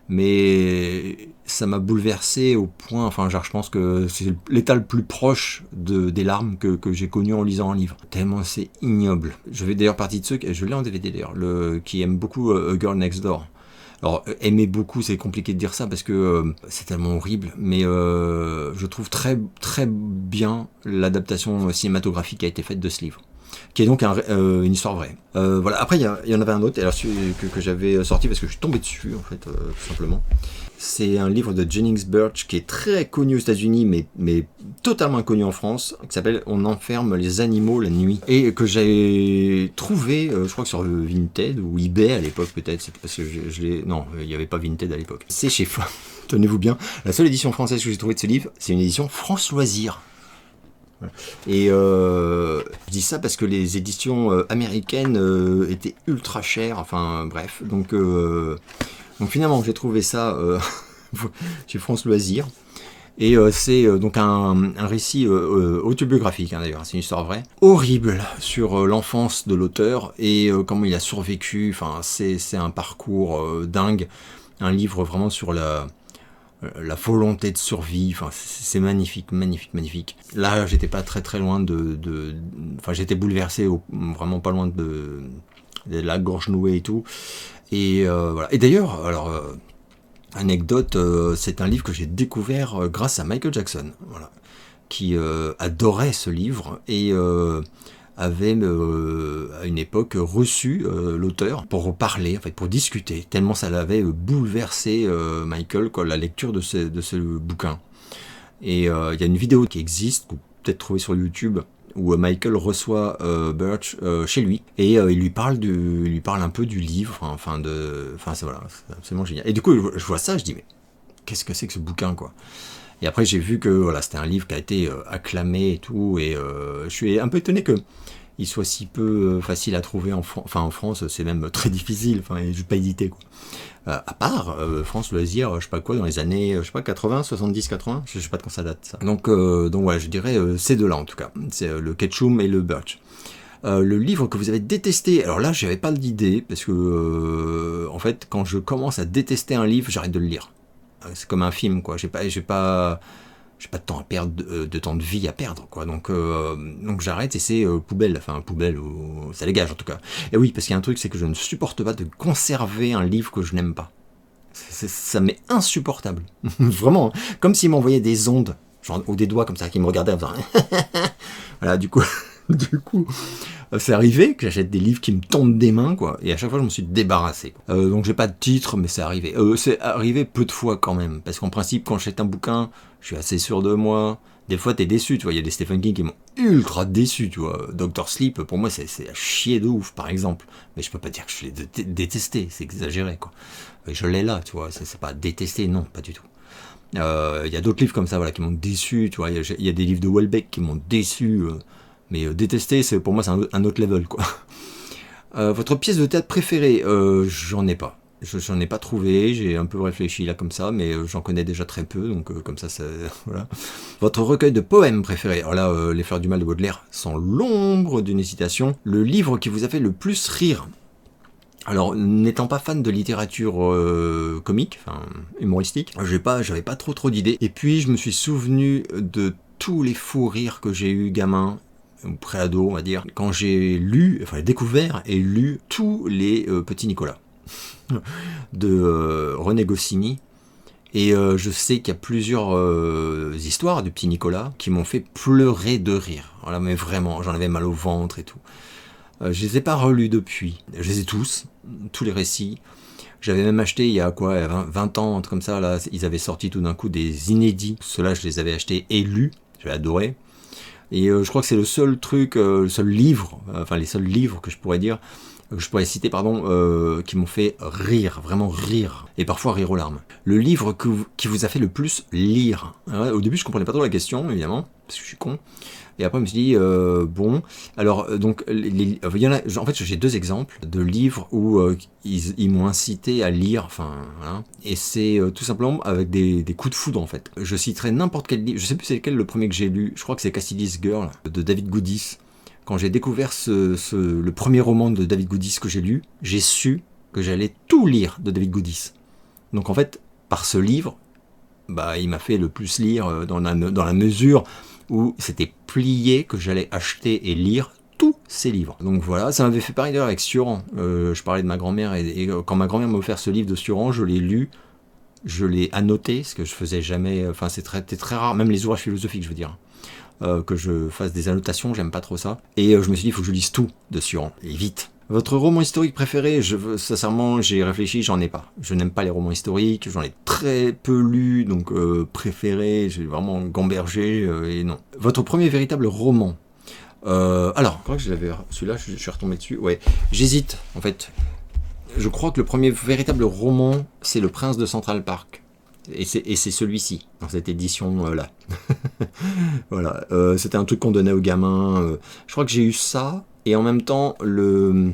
mais ça m'a bouleversé au point, enfin genre je pense que c'est l'état le plus proche de, des larmes que, que j'ai connu en lisant un livre. Tellement c'est ignoble. Je fais d'ailleurs partie de ceux, qui, je l'ai en D V D d'ailleurs, le, qui aiment beaucoup euh, A Girl Next Door. Alors aimer beaucoup, c'est compliqué de dire ça parce que euh, c'est tellement horrible, mais euh, je trouve très très bien l'adaptation cinématographique qui a été faite de ce livre, qui est donc un, euh, une histoire vraie. Euh, voilà. Après, il y, y en avait un autre alors, que, que j'avais sorti parce que je suis tombé dessus, en fait, euh, tout simplement. C'est un livre de Jennings Birch qui est très connu aux États-Unis, mais, mais totalement inconnu en France, qui s'appelle « On enferme les animaux la nuit ». Et que j'ai trouvé, euh, je crois que sur Vinted ou eBay à l'époque peut-être, c'est parce que je, je l'ai... Non, il n'y avait pas Vinted à l'époque. C'est chez... Tenez-vous bien, la seule édition française que j'ai trouvée de ce livre, c'est une édition France Loisirs. Et euh, je dis ça parce que les éditions euh, américaines euh, étaient ultra chères, enfin bref, donc, euh, donc finalement j'ai trouvé ça euh, chez France Loisirs, et euh, c'est euh, donc un, un récit euh, autobiographique hein, d'ailleurs, c'est une histoire vraie, horrible sur euh, l'enfance de l'auteur et euh, comment il a survécu, enfin c'est, c'est un parcours euh, dingue, un livre vraiment sur la... la volonté de survie, enfin c'est magnifique, magnifique, magnifique. Là, j'étais pas très très loin de, de, enfin j'étais bouleversé, au, vraiment pas loin de, de la gorge nouée et tout. Et euh, voilà. Et d'ailleurs, alors euh, anecdote, euh, c'est un livre que j'ai découvert euh, grâce à Michael Jackson, voilà, qui euh, adorait ce livre et euh, avait euh, à une époque reçu euh, l'auteur pour parler, en fait, pour discuter, tellement ça l'avait bouleversé euh, Michael, quoi, la lecture de ce, de ce bouquin. Et euh, il y a une vidéo qui existe, que vous peut-être trouver sur YouTube, où Michael reçoit euh, Birch euh, chez lui et euh, il lui parle du, il lui parle un peu du livre, enfin de, enfin c'est voilà, c'est absolument génial. Et du coup, je vois ça, je dis mais qu'est-ce que c'est que ce bouquin quoi. Et après j'ai vu que voilà, c'était un livre qui a été euh, acclamé et tout, et euh, je suis un peu étonné que il soit si peu euh, facile à trouver en France. Enfin en France, c'est même très difficile. Enfin, il n'est pas édité quoi. Euh, à part euh, France Loisirs, je sais pas quoi, dans les années, je sais pas quatre-vingts, soixante-dix, quatre-vingts, je sais pas de quand ça date ça. Donc euh, donc ouais, je dirais euh, ces deux-là en tout cas, c'est euh, le Ketchum et le Birch. Euh, le livre que vous avez détesté, alors là j'avais pas d'idée parce que euh, en fait quand je commence à détester un livre, j'arrête de le lire. C'est comme un film quoi. J'ai pas, j'ai pas, j'ai pas de temps à perdre, de, de temps de vie à perdre quoi. Donc euh, donc j'arrête et c'est euh, poubelle, enfin poubelle ou ça dégage en tout cas. Et oui parce qu'il y a un truc, c'est que je ne supporte pas de conserver un livre que je n'aime pas. C'est, ça m'est insupportable. Vraiment, comme s'il m'envoyait des ondes, genre, ou des doigts comme ça qui me regardaient en faisant voilà, du coup, du coup, c'est arrivé que j'achète des livres qui me tombent des mains, quoi, et à chaque fois je me suis débarrassé. Euh, donc j'ai pas de titre, mais c'est arrivé. Euh, c'est arrivé peu de fois quand même, parce qu'en principe, quand j'achète un bouquin, je suis assez sûr de moi. Des fois, t'es déçu, tu vois. Il y a des Stephen King qui m'ont ultra déçu, tu vois. Doctor Sleep, pour moi, c'est, c'est à chier de ouf, par exemple. Mais je peux pas dire que je l'ai dé- détesté, c'est exagéré, quoi. Et je l'ai là, tu vois. C'est, c'est pas détesté, non, pas du tout. Il euh, y a d'autres livres comme ça, voilà, qui m'ont déçu, tu vois. Il y, y a des livres de Welbeck qui m'ont déçu, euh, mais euh, détesté, c'est pour moi, c'est un, un autre level, quoi. Euh, votre pièce de théâtre préférée, euh, j'en ai pas. Je, j'en ai pas trouvé, j'ai un peu réfléchi là comme ça, mais euh, j'en connais déjà très peu, donc euh, comme ça, ça voilà. Votre recueil de poèmes préféré, alors là, euh, Les Fleurs du Mal de Baudelaire, sans l'ombre d'une hésitation. Le livre qui vous a fait le plus rire. Alors, n'étant pas fan de littérature euh, comique, enfin humoristique, j'ai pas, j'avais pas trop trop d'idées. Et puis, je me suis souvenu de tous les fous rires que j'ai eu gamin, ou pré-ado, on va dire, quand j'ai lu, enfin découvert et lu tous les euh, Petits Nicolas de euh, René Goscinny. Et euh, je sais qu'il y a plusieurs euh, histoires de Petit Nicolas qui m'ont fait pleurer de rire. Voilà, mais vraiment, j'en avais mal au ventre et tout. Euh, je les ai pas relus depuis. Je les ai tous, tous les récits. J'avais même acheté il y a quoi, vingt ans, un truc comme ça, là, ils avaient sorti tout d'un coup des inédits. Ceux-là, je les avais achetés et lus. J'avais adoré. Et euh, je crois que c'est le seul truc, euh, le seul livre, euh, enfin les seuls livres que je pourrais dire, que je pourrais citer, pardon, euh, qui m'ont fait rire, vraiment rire, et parfois rire aux larmes. Le livre que vous, qui vous a fait le plus lire. Alors, au début, je comprenais pas trop la question, évidemment, parce que je suis con. Et après, je me suis dit, euh, bon, alors, donc, les, les, il y en a, en fait, j'ai deux exemples de livres où euh, ils, ils m'ont incité à lire, enfin, voilà. Et c'est euh, tout simplement avec des, des coups de foudre, en fait. Je citerai n'importe quel livre, je sais plus c'est lequel le premier que j'ai lu, je crois que c'est Cassidy's Girl, de David Goodis. Quand j'ai découvert ce, ce, le premier roman de David Goodis que j'ai lu, j'ai su que j'allais tout lire de David Goodis. Donc en fait, par ce livre, bah, il m'a fait le plus lire dans la, dans la mesure où c'était plié que j'allais acheter et lire tous ces livres. Donc voilà, ça m'avait fait pareil d'ailleurs avec Sioran. Euh, je parlais de ma grand-mère et, et quand ma grand-mère m'a offert ce livre de Sioran, je l'ai lu, je l'ai annoté, ce que je faisais jamais, enfin c'est très, très rare, même les ouvrages philosophiques je veux dire, euh, que je fasse des annotations, j'aime pas trop ça. Et euh, je me suis dit, il faut que je lise tout de Sioran, et vite. Votre roman historique préféré, je veux, sincèrement, j'ai réfléchi, j'en ai pas. Je n'aime pas les romans historiques, j'en ai très peu lu, donc euh, préféré, j'ai vraiment gambergé, euh, et non. Votre premier véritable roman euh, alors, je crois que je l'avais, celui-là, je, je suis retombé dessus, ouais. J'hésite, en fait. Je crois que le premier véritable roman, c'est Le Prince de Central Park. Et c'est, et c'est celui-ci, dans cette édition-là. Euh, voilà, euh, c'était un truc qu'on donnait aux gamins. Euh, je crois que j'ai eu ça, et en même temps, le...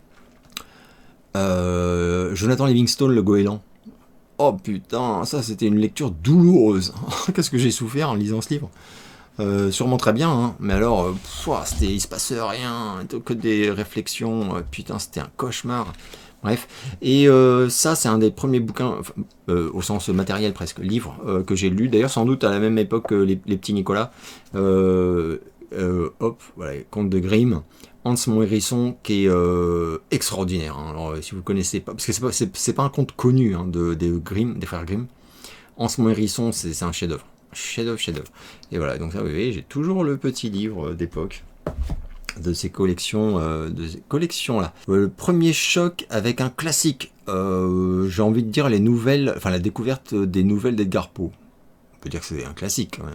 Euh, Jonathan Livingstone, Le Goéland. Oh putain, ça c'était une lecture douloureuse. Qu'est-ce que j'ai souffert en lisant ce livre. Euh, sûrement très bien, hein, mais alors, euh, pff, c'était, il se passe rien, que des réflexions, euh, putain, c'était un cauchemar. Bref, et euh, ça, c'est un des premiers bouquins, euh, au sens matériel presque, livres, euh, que j'ai lu, d'ailleurs sans doute à la même époque que les, les petits Nicolas. Euh, euh, hop, voilà, Conte de Grimm, Hans mon hérisson, qui est euh, extraordinaire. Hein. Alors, si vous connaissez pas, parce que c'est pas, c'est, c'est pas un conte connu hein, de, de Grimm, des frères Grimm. Hans mon hérisson, c'est, c'est un chef-d'œuvre. Chef-d'œuvre, chef-d'œuvre. Et voilà, donc ça, vous voyez, j'ai toujours le petit livre d'époque de ces collections, euh, de ces collections-là. Euh, le premier choc avec un classique, euh, j'ai envie de dire les nouvelles, enfin la découverte des nouvelles d'Edgar Poe. On peut dire que c'est un classique quand même.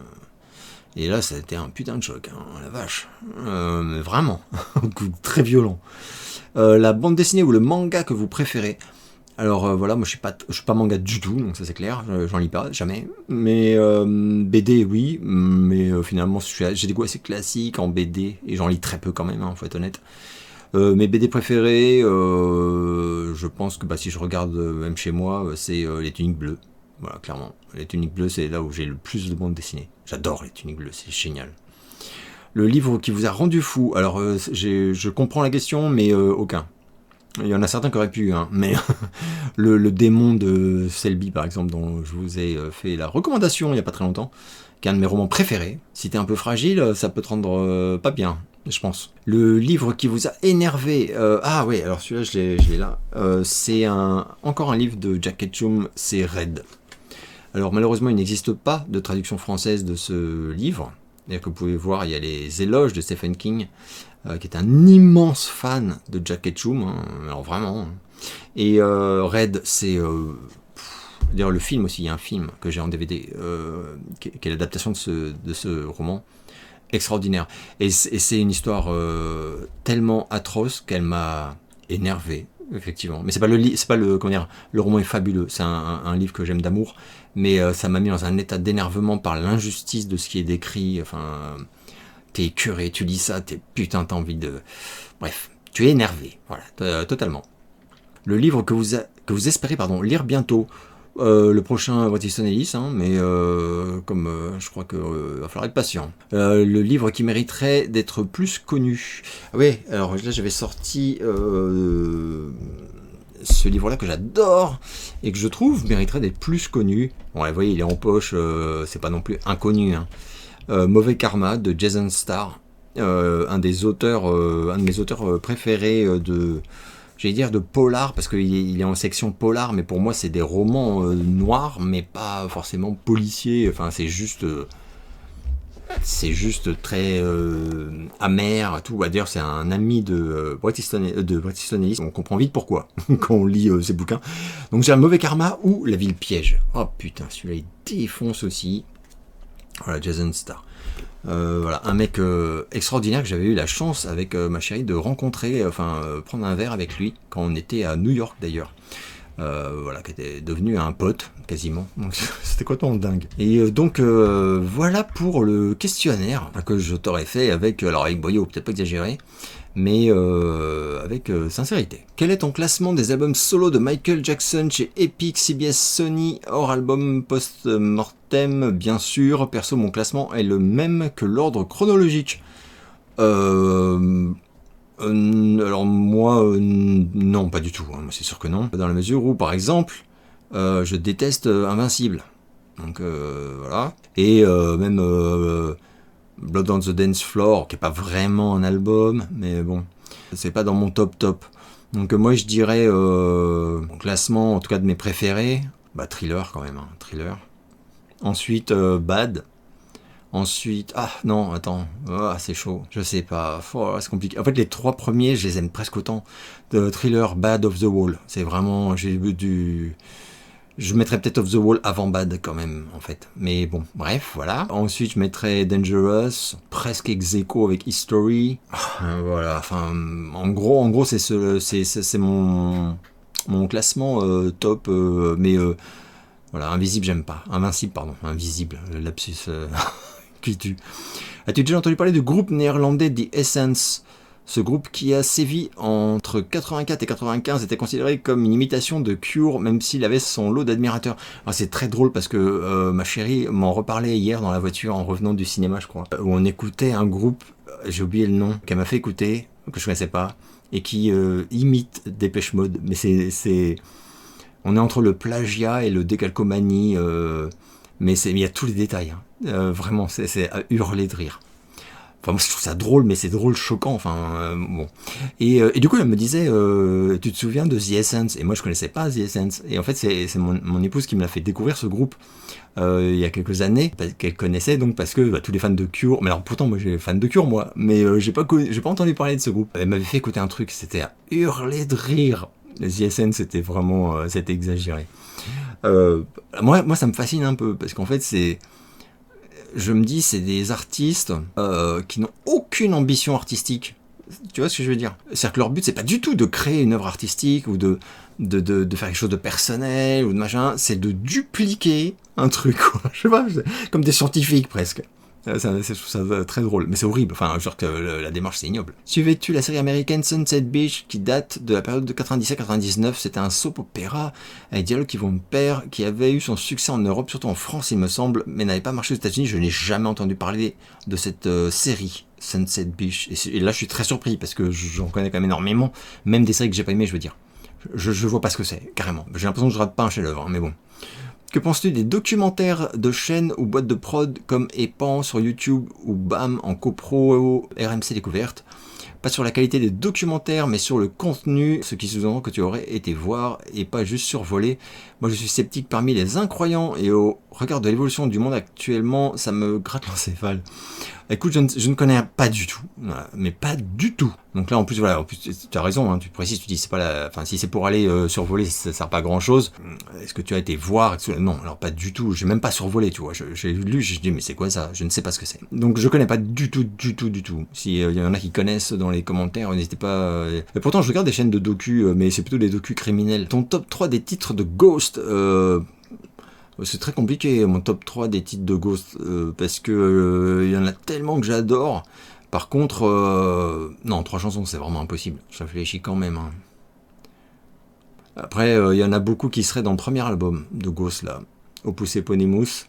Et là, ça a été un putain de choc, hein, la vache. Euh, mais vraiment, un coup très violent. Euh, la bande dessinée ou le manga que vous préférez. Alors euh, voilà, moi je suis pas, je suis pas manga du tout, donc ça c'est clair, j'en lis pas, jamais. Mais euh, B D, oui, mais euh, finalement je suis, j'ai des goûts assez classiques en B D, et j'en lis très peu quand même, hein, faut être honnête. Euh, mes B D préférés, euh, je pense que bah, si je regarde euh, même chez moi, c'est euh, les tuniques bleues. Voilà, clairement. Les tuniques bleues, c'est là où j'ai le plus de bandes dessinées. J'adore les tuniques bleues, c'est génial. Le livre qui vous a rendu fou, alors euh, j'ai, je comprends la question, mais euh, aucun. Il y en a certains qui auraient pu, hein, mais le, le démon de Selby, par exemple, dont je vous ai fait la recommandation il n'y a pas très longtemps, qui est un de mes romans préférés. Si t'es un peu fragile, ça peut te rendre euh, pas bien, je pense. Le livre qui vous a énervé, euh, ah oui, alors celui-là, je l'ai, je l'ai là. Euh, c'est un, encore un livre de Jack Ketchum, c'est Red. Alors malheureusement, il n'existe pas de traduction française de ce livre. D'ailleurs, que vous pouvez voir, il y a les éloges de Stephen King, euh, qui est un immense fan de Jack Ketchum, hein, alors vraiment. Hein. Et euh, Red, c'est... Euh, d'ailleurs, le film aussi, il y a un film que j'ai en D V D, euh, qui, qui est l'adaptation de ce, de ce roman, extraordinaire. Et, et c'est une histoire euh, tellement atroce qu'elle m'a énervé, effectivement. Mais c'est pas le, c'est pas le, comment dire, le roman est fabuleux, c'est un, un, un livre que j'aime d'amour, mais euh, ça m'a mis dans un état d'énervement par l'injustice de ce qui est décrit, enfin... Euh, t'es écœuré, tu lis ça, t'es putain, t'as envie de... Bref, tu es énervé, voilà, euh, totalement. Le livre que vous, a, que vous espérez pardon, lire bientôt, euh, le prochain Bret Easton Ellis, hein, mais euh, comme euh, je crois qu'il euh, va falloir être patient. Euh, le livre qui mériterait d'être plus connu. Ah oui, alors là j'avais sorti... Euh, ce livre-là que j'adore et que je trouve mériterait d'être plus connu. Bon, là, vous voyez, il est en poche, euh, c'est pas non plus inconnu, hein. Euh, Mauvais Karma de Jason Starr, euh, un des auteurs, euh, un de mes auteurs préférés de, j'allais dire de polar, parce qu'il est, il est en section polar, mais pour moi c'est des romans euh, noirs, mais pas forcément policiers. Enfin, c'est juste, euh, c'est juste très euh, amer, tout. D'ailleurs, c'est un ami de euh, Bret Easton, de Bret Easton Ellis. On comprend vite pourquoi quand on lit euh, ses bouquins. Donc j'ai un Mauvais Karma ou La Ville Piège. Oh putain, celui-là il défonce aussi. Voilà, Jason Starr. Euh, voilà, un mec euh, extraordinaire que j'avais eu la chance avec euh, ma chérie de rencontrer, enfin euh, prendre un verre avec lui quand on était à New York d'ailleurs. Euh, voilà, qui était devenu un pote quasiment. Donc c'était complètement dingue. Et euh, donc euh, voilà pour le questionnaire que je t'aurais fait avec, alors avec Boyo, peut-être pas exagéré, mais euh, avec euh, sincérité. Quel est ton classement des albums solo de Michael Jackson chez Epic, C B S, Sony, hors album post-mortem, bien sûr. Perso, mon classement est le même que l'ordre chronologique. Euh... Euh, alors moi, euh, non, pas du tout, hein, c'est sûr que non. Dans la mesure où, par exemple, Euh, je déteste euh, Invincible. Donc euh, voilà. Et euh, même euh, Blood on the Dance Floor, qui est pas vraiment un album, mais bon, c'est pas dans mon top top. Donc euh, moi je dirais euh, mon classement, en tout cas de mes préférés, bah Thriller quand même, hein, Thriller. Ensuite euh, Bad. Ensuite, ah non, attends, ah, c'est chaud, je sais pas, oh, c'est compliqué. En fait, les trois premiers, je les aime presque autant. De Thriller, Bad, Off the Wall, c'est vraiment, j'ai eu du, je mettrais peut-être Off the Wall avant Bad quand même, en fait. Mais bon, bref, voilà. Ensuite, je mettrais Dangerous, presque ex aequo avec History. Euh, voilà, enfin, en gros, en gros, c'est ce, c'est, c'est, c'est mon, mon classement euh, top, euh, mais euh, voilà, Invisible, j'aime pas. Invincible, pardon, Invisible, le lapsus. Euh... qui tue. As-tu déjà entendu parler du groupe néerlandais The Essence? Ce groupe qui a sévi entre quatre-vingt-quatre et quatre-vingt-quinze était considéré comme une imitation de Cure, même s'il avait son lot d'admirateurs. Alors c'est très drôle parce que euh, ma chérie m'en reparlait hier dans la voiture en revenant du cinéma, je crois, où on écoutait un groupe, j'ai oublié le nom, qu'elle m'a fait écouter, que je connaissais pas, et qui euh, imite Dépêche Mode. Mais c'est, c'est, on est entre le plagiat et le décalcomanie, euh, mais c'est, il y a tous les détails. Hein. Euh, vraiment, c'est, c'est à hurler de rire. Enfin, moi, je trouve ça drôle, mais c'est drôle choquant. Enfin, euh, bon. Et, euh, et du coup, elle me disait, euh, tu te souviens de The Essence? Et moi, je connaissais pas The Essence. Et en fait, c'est, c'est mon, mon épouse qui me l'a fait découvrir ce groupe euh, il y a quelques années, qu'elle connaissait donc parce que bah, tous les fans de Cure. Mais alors, pourtant, moi, j'ai fan de Cure, moi, mais euh, j'ai pas, j'ai pas entendu parler de ce groupe. Elle m'avait fait écouter un truc, c'était à hurler de rire. The Essence, c'était vraiment, euh, c'était exagéré. Euh, moi, moi, ça me fascine un peu parce qu'en fait, c'est je me dis, c'est des artistes euh, qui n'ont aucune ambition artistique. Tu vois ce que je veux dire? C'est-à-dire que leur but, c'est pas du tout de créer une œuvre artistique ou de, de, de, de faire quelque chose de personnel ou de machin. C'est de dupliquer un truc, quoi. Je sais pas, comme des scientifiques presque. Ça, je trouve ça très drôle, mais c'est horrible. Enfin, je veux dire que la démarche, c'est ignoble. Suivais-tu la série américaine Sunset Beach qui date de la période de quatre-vingt-dix-sept quatre-vingt-dix-neuf? C'était un soap opéra avec dialogue qui vont de pair, qui avait eu son succès en Europe, surtout en France, il me semble, mais n'avait pas marché aux États-Unis. Je n'ai jamais entendu parler de cette euh, série Sunset Beach. Et, et là, je suis très surpris parce que j'en connais quand même énormément, même des séries que j'ai pas aimées, je veux dire. Je, je vois pas ce que c'est, carrément. J'ai l'impression que je rate pas un chef-d'œuvre, hein, mais bon. Que penses-tu des documentaires de chaînes ou boîtes de prod comme Epan sur YouTube ou BAM en copro R M C Découverte? Pas sur la qualité des documentaires, mais sur le contenu, ce qui sous-entend que tu aurais été voir et pas juste survoler. Moi, je suis sceptique parmi les incroyants et au regard de l'évolution du monde actuellement, ça me gratte l'encéphale. Écoute, je ne, je ne connais pas du tout, voilà, mais pas du tout. Donc là, en plus, voilà, en plus, tu as raison, hein, tu précises, tu dis, c'est pas la, enfin, si c'est pour aller euh, survoler, ça sert pas à grand chose. Est-ce que tu as été voir? Non, alors pas du tout. J'ai même pas survolé, tu vois. Je, j'ai lu, j'ai dit, mais c'est quoi ça? Je ne sais pas ce que c'est. Donc je connais pas du tout, du tout, du tout. S'il y en a qui connaissent dans les commentaires, n'hésitez pas. Euh... Et pourtant, je regarde des chaînes de docu, mais c'est plutôt des docus criminels. Ton top trois des titres de Ghost. Euh... C'est très compliqué, mon top trois des titres de Ghost, euh, parce que euh, il y en a tellement que j'adore. Par contre, euh, non, trois chansons, c'est vraiment impossible. Je réfléchis quand même. Hein. Après, il euh, y en a beaucoup qui seraient dans le premier album de Ghost, là. Opus Eponymous,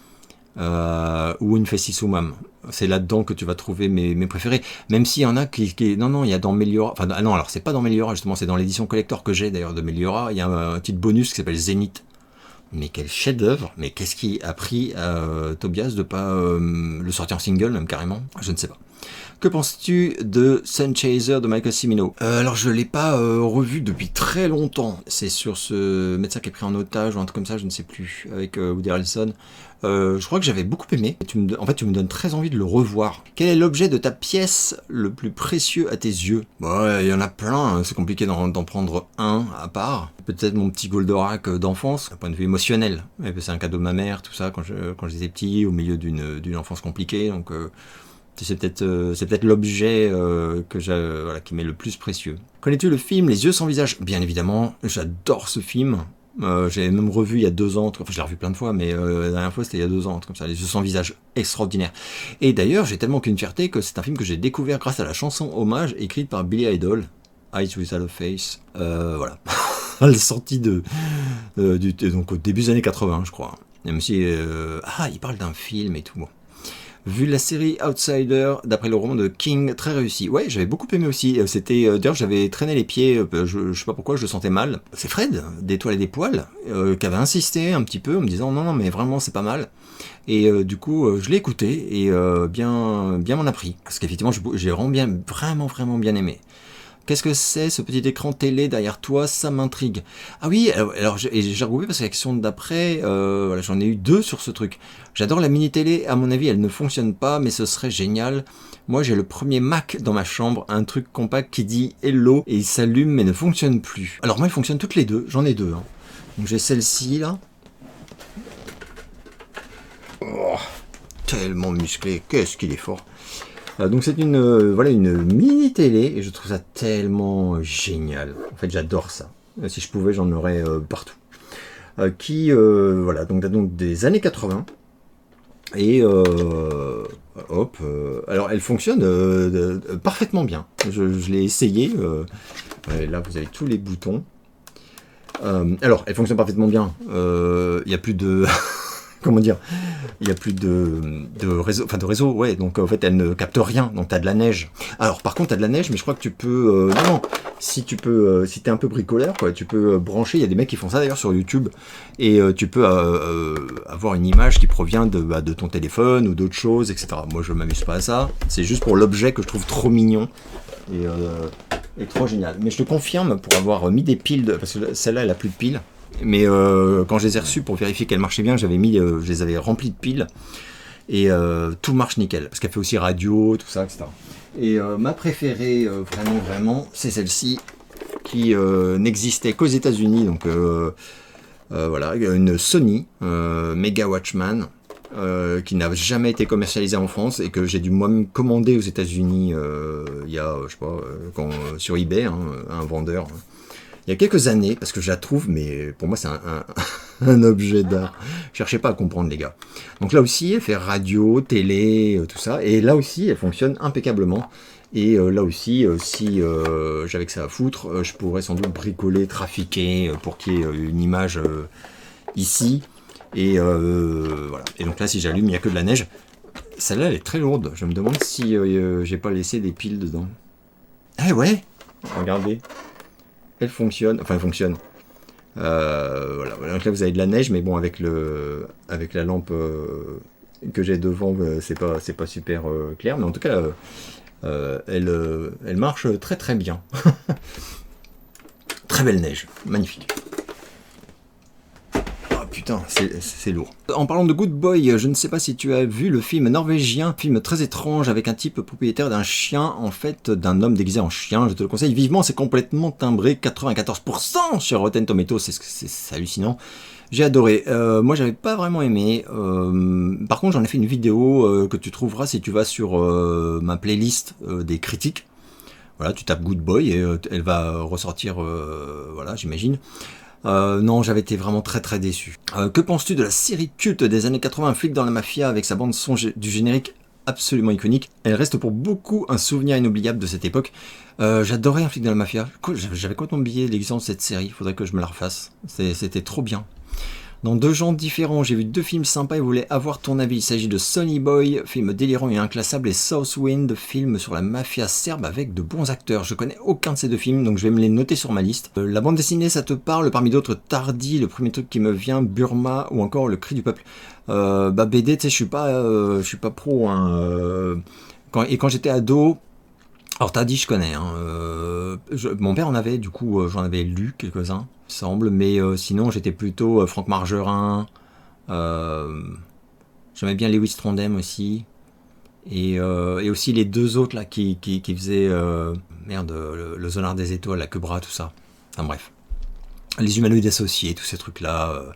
euh, ou Infestissumam. C'est là-dedans que tu vas trouver mes, mes préférés. Même s'il y en a qui, qui... Non, non, il y a dans Meliora... Enfin, non, alors c'est pas dans Meliora, justement, c'est dans l'édition collector que j'ai, d'ailleurs, de Meliora. Il y a un, un petit bonus qui s'appelle Zénith. Mais quel chef-d'œuvre! Mais qu'est-ce qui a pris à euh, Tobias de pas euh, le sortir en single, même carrément? Je ne sais pas. Que penses-tu de Sun Chaser de Michael Cimino? euh, Alors je l'ai pas euh, revu depuis très longtemps. C'est sur ce médecin qui est pris en otage ou un truc comme ça, je ne sais plus, avec euh, Woody Harrelson. Euh, je crois que j'avais beaucoup aimé. Tu me, en fait, tu me donnes très envie de le revoir. Quel est l'objet de ta pièce le plus précieux à tes yeux? Bon, il y en a plein. C'est compliqué d'en, d'en prendre un à part. Peut-être mon petit Goldorak d'enfance, d'un point de vue émotionnel. C'est un cadeau de ma mère, tout ça, quand je, quand j'étais petit, au milieu d'une, d'une enfance compliquée. Donc, euh, c'est peut-être, euh, c'est peut-être l'objet euh, que j'ai, euh, voilà, qui m'est le plus précieux. Connais-tu le film Les Yeux sans visage? Bien évidemment, j'adore ce film. Euh, j'ai même revu il y a deux ans, enfin je l'ai revu plein de fois, mais euh, la dernière fois c'était il y a deux ans, comme ça, Les Yeux sans visage, extraordinaire. Et d'ailleurs, j'ai tellement qu'une fierté que c'est un film que j'ai découvert grâce à la chanson hommage écrite par Billy Idol, Eyes Without a Face. Euh, voilà, elle est sortie de, euh, du, donc au début des années quatre-vingts, je crois. Même si, euh, ah, il parle d'un film et tout. Bon. vu la série Outsider, d'après le roman de King, très réussi. Ouais, j'avais beaucoup aimé aussi. C'était, euh, d'ailleurs, j'avais traîné les pieds, euh, je, je sais pas pourquoi, je le sentais mal. C'est Fred, d'Étoiles et des Poils, euh, qui avait insisté un petit peu en me disant non, non, mais vraiment, c'est pas mal. Et euh, du coup, euh, je l'ai écouté et euh, bien, bien m'en a pris. Parce qu'effectivement, j'ai vraiment, bien, vraiment, vraiment bien aimé. Qu'est-ce que c'est ce petit écran télé derrière toi? Ça m'intrigue. Ah oui, alors, alors j'ai regroupé parce que la question d'après, euh, voilà, j'en ai eu deux sur ce truc. J'adore la mini télé, à mon avis elle ne fonctionne pas, mais ce serait génial. Moi j'ai le premier Mac dans ma chambre, un truc compact qui dit hello et il s'allume mais ne fonctionne plus. Alors moi ils fonctionnent toutes les deux, j'en ai deux. Hein. Donc j'ai celle-ci là. Oh, tellement musclé, qu'est-ce qu'il est fort. Euh, donc c'est une euh, voilà une mini télé et je trouve ça tellement génial. En fait j'adore ça. Euh, si je pouvais j'en aurais euh, partout. Euh, qui euh, voilà donc donc des années quatre-vingts et euh, hop. Euh, alors elle fonctionne euh, de, de, parfaitement bien. Je, je l'ai essayé. Euh, ouais, là vous avez tous les boutons. Euh, alors elle fonctionne parfaitement bien. Il euh, n'y a plus de comment dire, il n'y a plus de, de réseau, enfin de réseau, ouais, donc en fait elle ne capte rien, donc tu as de la neige. Alors par contre tu as de la neige, mais je crois que tu peux, euh, non, non, si tu peux, euh, si tu es un peu bricoleur, quoi, tu peux euh, brancher, il y a des mecs qui font ça d'ailleurs sur YouTube, et euh, tu peux euh, euh, avoir une image qui provient de, bah, de ton téléphone ou d'autres choses, et cetera. Moi je m'amuse pas à ça, c'est juste pour l'objet que je trouve trop mignon, et, euh, et trop génial. Mais je te confirme, pour avoir mis des piles, de, parce que celle-là elle a plus de piles, mais euh, quand je les ai reçus pour vérifier qu'elles marchaient bien, j'avais mis, euh, je les avais remplis de piles et euh, tout marche nickel parce qu'elle fait aussi radio, tout ça, et cetera. Et euh, ma préférée, euh, vraiment, vraiment, c'est celle-ci qui euh, n'existait qu'aux États-Unis, donc euh, euh, voilà, une Sony euh, Mega Watchman euh, qui n'a jamais été commercialisée en France et que j'ai dû moi-même commander aux États-Unis euh, il y a, je sais pas, euh, quand, sur eBay, hein, un vendeur. Il y a quelques années, parce que je la trouve, mais pour moi c'est un, un, un objet d'art. Cherchez pas à comprendre les gars. Donc là aussi, elle fait radio, télé, tout ça. Et là aussi, elle fonctionne impeccablement. Et euh, là aussi, euh, si euh, j'avais que ça à foutre, euh, je pourrais sans doute bricoler, trafiquer, euh, pour qu'il y ait euh, une image euh, ici. Et euh, voilà. Et donc là, si j'allume, il n'y a que de la neige. Celle-là, elle est très lourde. Je me demande si euh, j'ai pas laissé des piles dedans. Eh ouais, regardez. Elle fonctionne, enfin elle fonctionne. Euh, voilà. Donc là vous avez de la neige, mais bon avec le, avec la lampe euh, que j'ai devant, euh, c'est pas, c'est pas super euh, clair, mais en tout cas, euh, euh, elle, euh, elle marche très très bien. Très belle neige, magnifique. Putain, c'est lourd. En parlant de Good Boy, je ne sais pas si tu as vu le film norvégien, film très étrange avec un type propriétaire d'un chien, en fait d'un homme déguisé en chien, je te le conseille vivement, c'est complètement timbré, quatre-vingt-quatorze pour cent sur Rotten Tomatoes, c'est hallucinant. J'ai adoré, euh, moi j'avais pas vraiment aimé, euh, par contre j'en ai fait une vidéo euh, que tu trouveras si tu vas sur euh, ma playlist euh, des critiques. Voilà, tu tapes Good Boy et euh, elle va ressortir, euh, voilà j'imagine. Euh, non, j'avais été vraiment très très déçu. Euh, que penses-tu de la série culte des années quatre-vingts, Un flic dans la mafia, avec sa bande son du générique absolument iconique? Elle reste pour beaucoup un souvenir inoubliable de cette époque. Euh, J'adorais Un flic dans la mafia. J'avais complètement oublié l'existence de cette série, il faudrait que je me la refasse. C'était trop bien. Dans deux genres différents, j'ai vu deux films sympas et voulais avoir ton avis. Il s'agit de Sonny Boy, film délirant et inclassable, et Southwind, film sur la mafia serbe avec de bons acteurs. Je connais aucun de ces deux films, donc je vais me les noter sur ma liste. Euh, la bande dessinée, ça te parle? Parmi d'autres, Tardy, le premier truc qui me vient, Burma, ou encore Le Cri du Peuple. Euh, bah B D, tu sais, je suis pas, euh, je suis pas pro. Hein, euh, quand, et quand j'étais ado, alors Tardy, je connais. Hein, euh, je, mon père en avait, du coup, euh, j'en avais lu quelques-uns. Semble, mais euh, sinon j'étais plutôt euh, Franck Margerin, euh, j'aimais bien Lewis Trondheim aussi, et, euh, et aussi les deux autres là qui, qui, qui faisaient euh, merde, le, le Zonard des étoiles, la Quebra, tout ça. Enfin bref, les humanoïdes associés, tous ces trucs là, euh,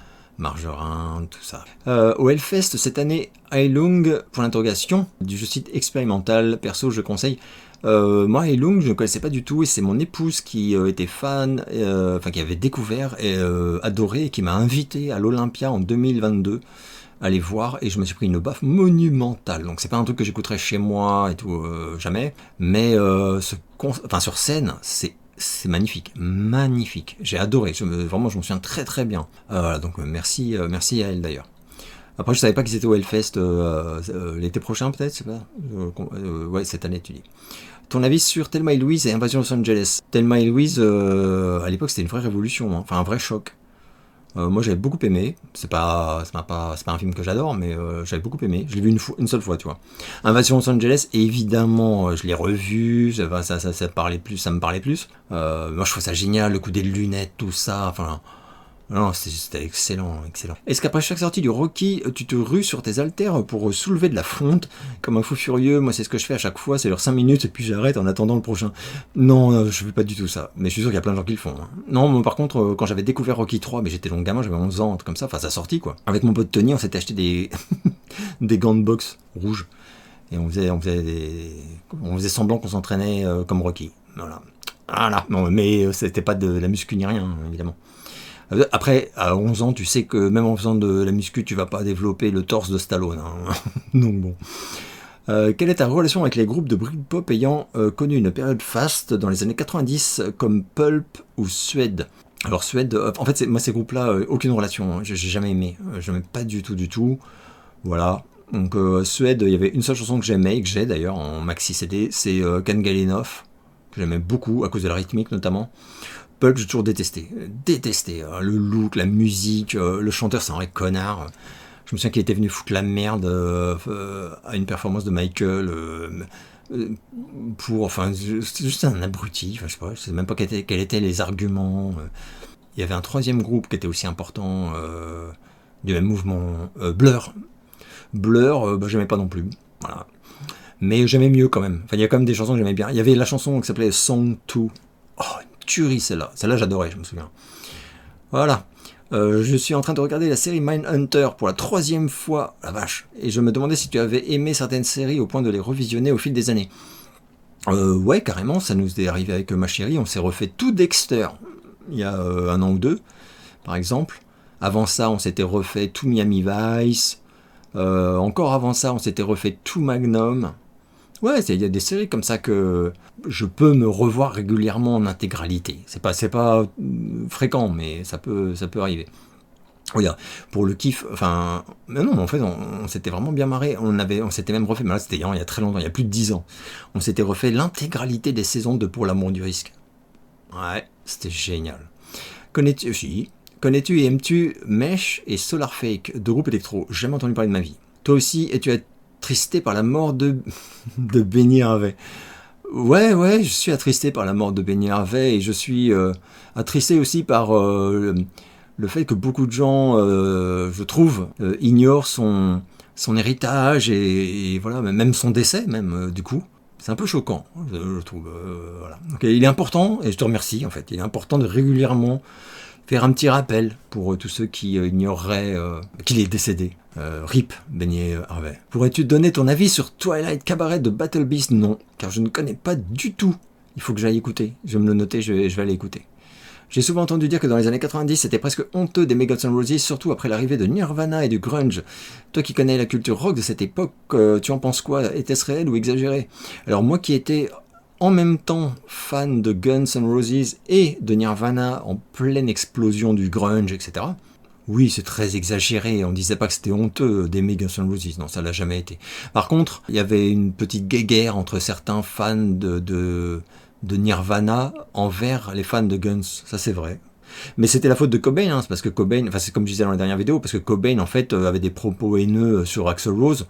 Margerin, tout ça. Euh, au Hellfest cette année, Heilung, pour l'interrogation, du jeu site expérimental, perso je conseille. Euh, moi, Heilung, je ne connaissais pas du tout, et c'est mon épouse qui euh, était fan, euh, enfin qui avait découvert et euh, adoré, et qui m'a invité à l'Olympia en deux mille vingt-deux à aller voir, et je me suis pris une baffe monumentale. Donc c'est pas un truc que j'écouterais chez moi et tout, euh, jamais, mais euh, ce enfin sur scène, c'est c'est magnifique, magnifique. J'ai adoré, je me, vraiment je me souviens très très bien. Euh, donc merci, euh, merci à elle d'ailleurs. Après, je savais pas qu'ils étaient au Hellfest euh, euh, l'été prochain, peut-être, c'est pas euh, euh, ouais, cette année, tu dis. Ton avis sur Thelma et Louise et Invasion Los Angeles? Thelma et Louise, euh, à l'époque, c'était une vraie révolution, hein. Enfin un vrai choc. Euh, moi, j'avais beaucoup aimé. C'est pas, c'est pas, c'est pas un film que j'adore, mais euh, j'avais beaucoup aimé. Je l'ai vu une, fois, une seule fois, tu vois. Invasion Los Angeles, évidemment, euh, je l'ai revu. Ça, ça, ça, ça parlait plus, ça me parlait plus. Euh, moi, je trouve ça génial, le coup des lunettes, tout ça. Enfin. Non, c'était excellent, excellent. Est-ce qu'après chaque sortie du Rocky, tu te rues sur tes haltères pour soulever de la fonte comme un fou furieux? Moi, c'est ce que je fais à chaque fois, c'est leur cinq minutes et puis j'arrête en attendant le prochain. Non, je fais pas du tout ça, mais je suis sûr qu'il y a plein de gens qui le font. Hein. Non, moi, par contre, quand j'avais découvert Rocky trois, mais j'étais long gamin, j'avais onze ans, un truc comme ça, enfin, sa sortie quoi. Avec mon pote Tony, on s'était acheté des, des gants de boxe rouges et on faisait, on faisait, des... on faisait semblant qu'on s'entraînait euh, comme Rocky. Voilà. Voilà. Non, mais euh, c'était pas de la muscu ni rien, évidemment. Après, à onze ans, tu sais que même en faisant de la muscu, tu vas pas développer le torse de Stallone. Hein. Donc bon. Euh, quelle est ta relation avec les groupes de Britpop ayant euh, connu une période faste dans les années quatre-vingt-dix comme Pulp ou Suède? Alors Suède, euh, en fait, moi ces groupes-là, euh, aucune relation. Hein. J'ai jamais aimé. Euh, j'aimais pas du tout, du tout. Voilà. Donc euh, Suède, il y avait une seule chanson que j'aimais, que j'ai d'ailleurs en maxi C D, c'est euh, Can Get Enough, que j'aimais beaucoup à cause de la rythmique notamment. Pulp, j'ai toujours détesté. Détesté. Hein. Le look, la musique, euh, le chanteur, c'est un vrai connard. Je me souviens qu'il était venu foutre la merde euh, euh, à une performance de Michael. Euh, euh, pour, enfin, c'est juste un abruti. Enfin, je sais pas, je sais même pas quels étaient, quels étaient les arguments. Il y avait un troisième groupe qui était aussi important euh, du même mouvement. Euh, Blur. Blur, euh, bah, j'aimais pas non plus. Voilà. Mais j'aimais mieux quand même. Enfin, il y a quand même des chansons que j'aimais bien. Il y avait la chanson qui s'appelait Song deux. Oh, tuerie celle-là. Celle-là j'adorais, je me souviens. Voilà. Euh, je suis en train de regarder la série Mindhunter pour la troisième fois. La vache. Et je me demandais si tu avais aimé certaines séries au point de les revisionner au fil des années. Euh, ouais, carrément, ça nous est arrivé avec ma chérie. On s'est refait tout Dexter il y a euh, un an ou deux, par exemple. Avant ça, on s'était refait tout Miami Vice. Euh, encore avant ça, on s'était refait tout Magnum. Ouais, il y a des séries comme ça que je peux me revoir régulièrement en intégralité. C'est pas, c'est pas fréquent, mais ça peut, ça peut arriver. Regarde, pour le kiff, enfin, mais non, mais en fait, on, on s'était vraiment bien marré. On avait, on s'était même refait, mais là, c'était il y a très longtemps, il y a plus de dix ans. On s'était refait l'intégralité des saisons de Pour l'amour du risque. Ouais, c'était génial. Connais-tu, si, connais-tu et aimes-tu Mesh et Solar Fake, deux groupes électro? Jamais entendu parler de ma vie. Toi aussi, es-tu attristé par la mort de, de Benny Harvey? Ouais, ouais, je suis attristé par la mort de Benny Harvey et je suis euh, attristé aussi par euh, le, le fait que beaucoup de gens, euh, je trouve, euh, ignorent son, son héritage et, et voilà, même son décès, même euh, du coup. C'est un peu choquant, je, je trouve. Euh, voilà. Donc, il est important, et je te remercie en fait, il est important de régulièrement faire un petit rappel pour euh, tous ceux qui euh, ignoreraient euh, qu'il est décédé. Euh, R I P, Benny Harvey. Pourrais-tu donner ton avis sur Twilight Cabaret de Battle Beast? Non, car je ne connais pas du tout. Il faut que j'aille écouter. Je vais me le noter, je vais, je vais aller écouter. J'ai souvent entendu dire que dans les années quatre-vingt-dix, c'était presque honteux des Guns N' Roses, surtout après l'arrivée de Nirvana et du grunge. Toi qui connais la culture rock de cette époque, euh, tu en penses quoi? Était-ce réel ou exagéré? Alors moi qui étais en même temps fan de Guns N' Roses et de Nirvana en pleine explosion du grunge, et cetera, oui, c'est très exagéré, on disait pas que c'était honteux d'aimer Guns N' Roses, non, ça l'a jamais été. Par contre, il y avait une petite guéguerre entre certains fans de, de, de Nirvana envers les fans de Guns, ça c'est vrai. Mais c'était la faute de Cobain, hein, c'est parce que Cobain, enfin c'est comme je disais dans la dernière vidéo, parce que Cobain en fait avait des propos haineux sur Axl Rose,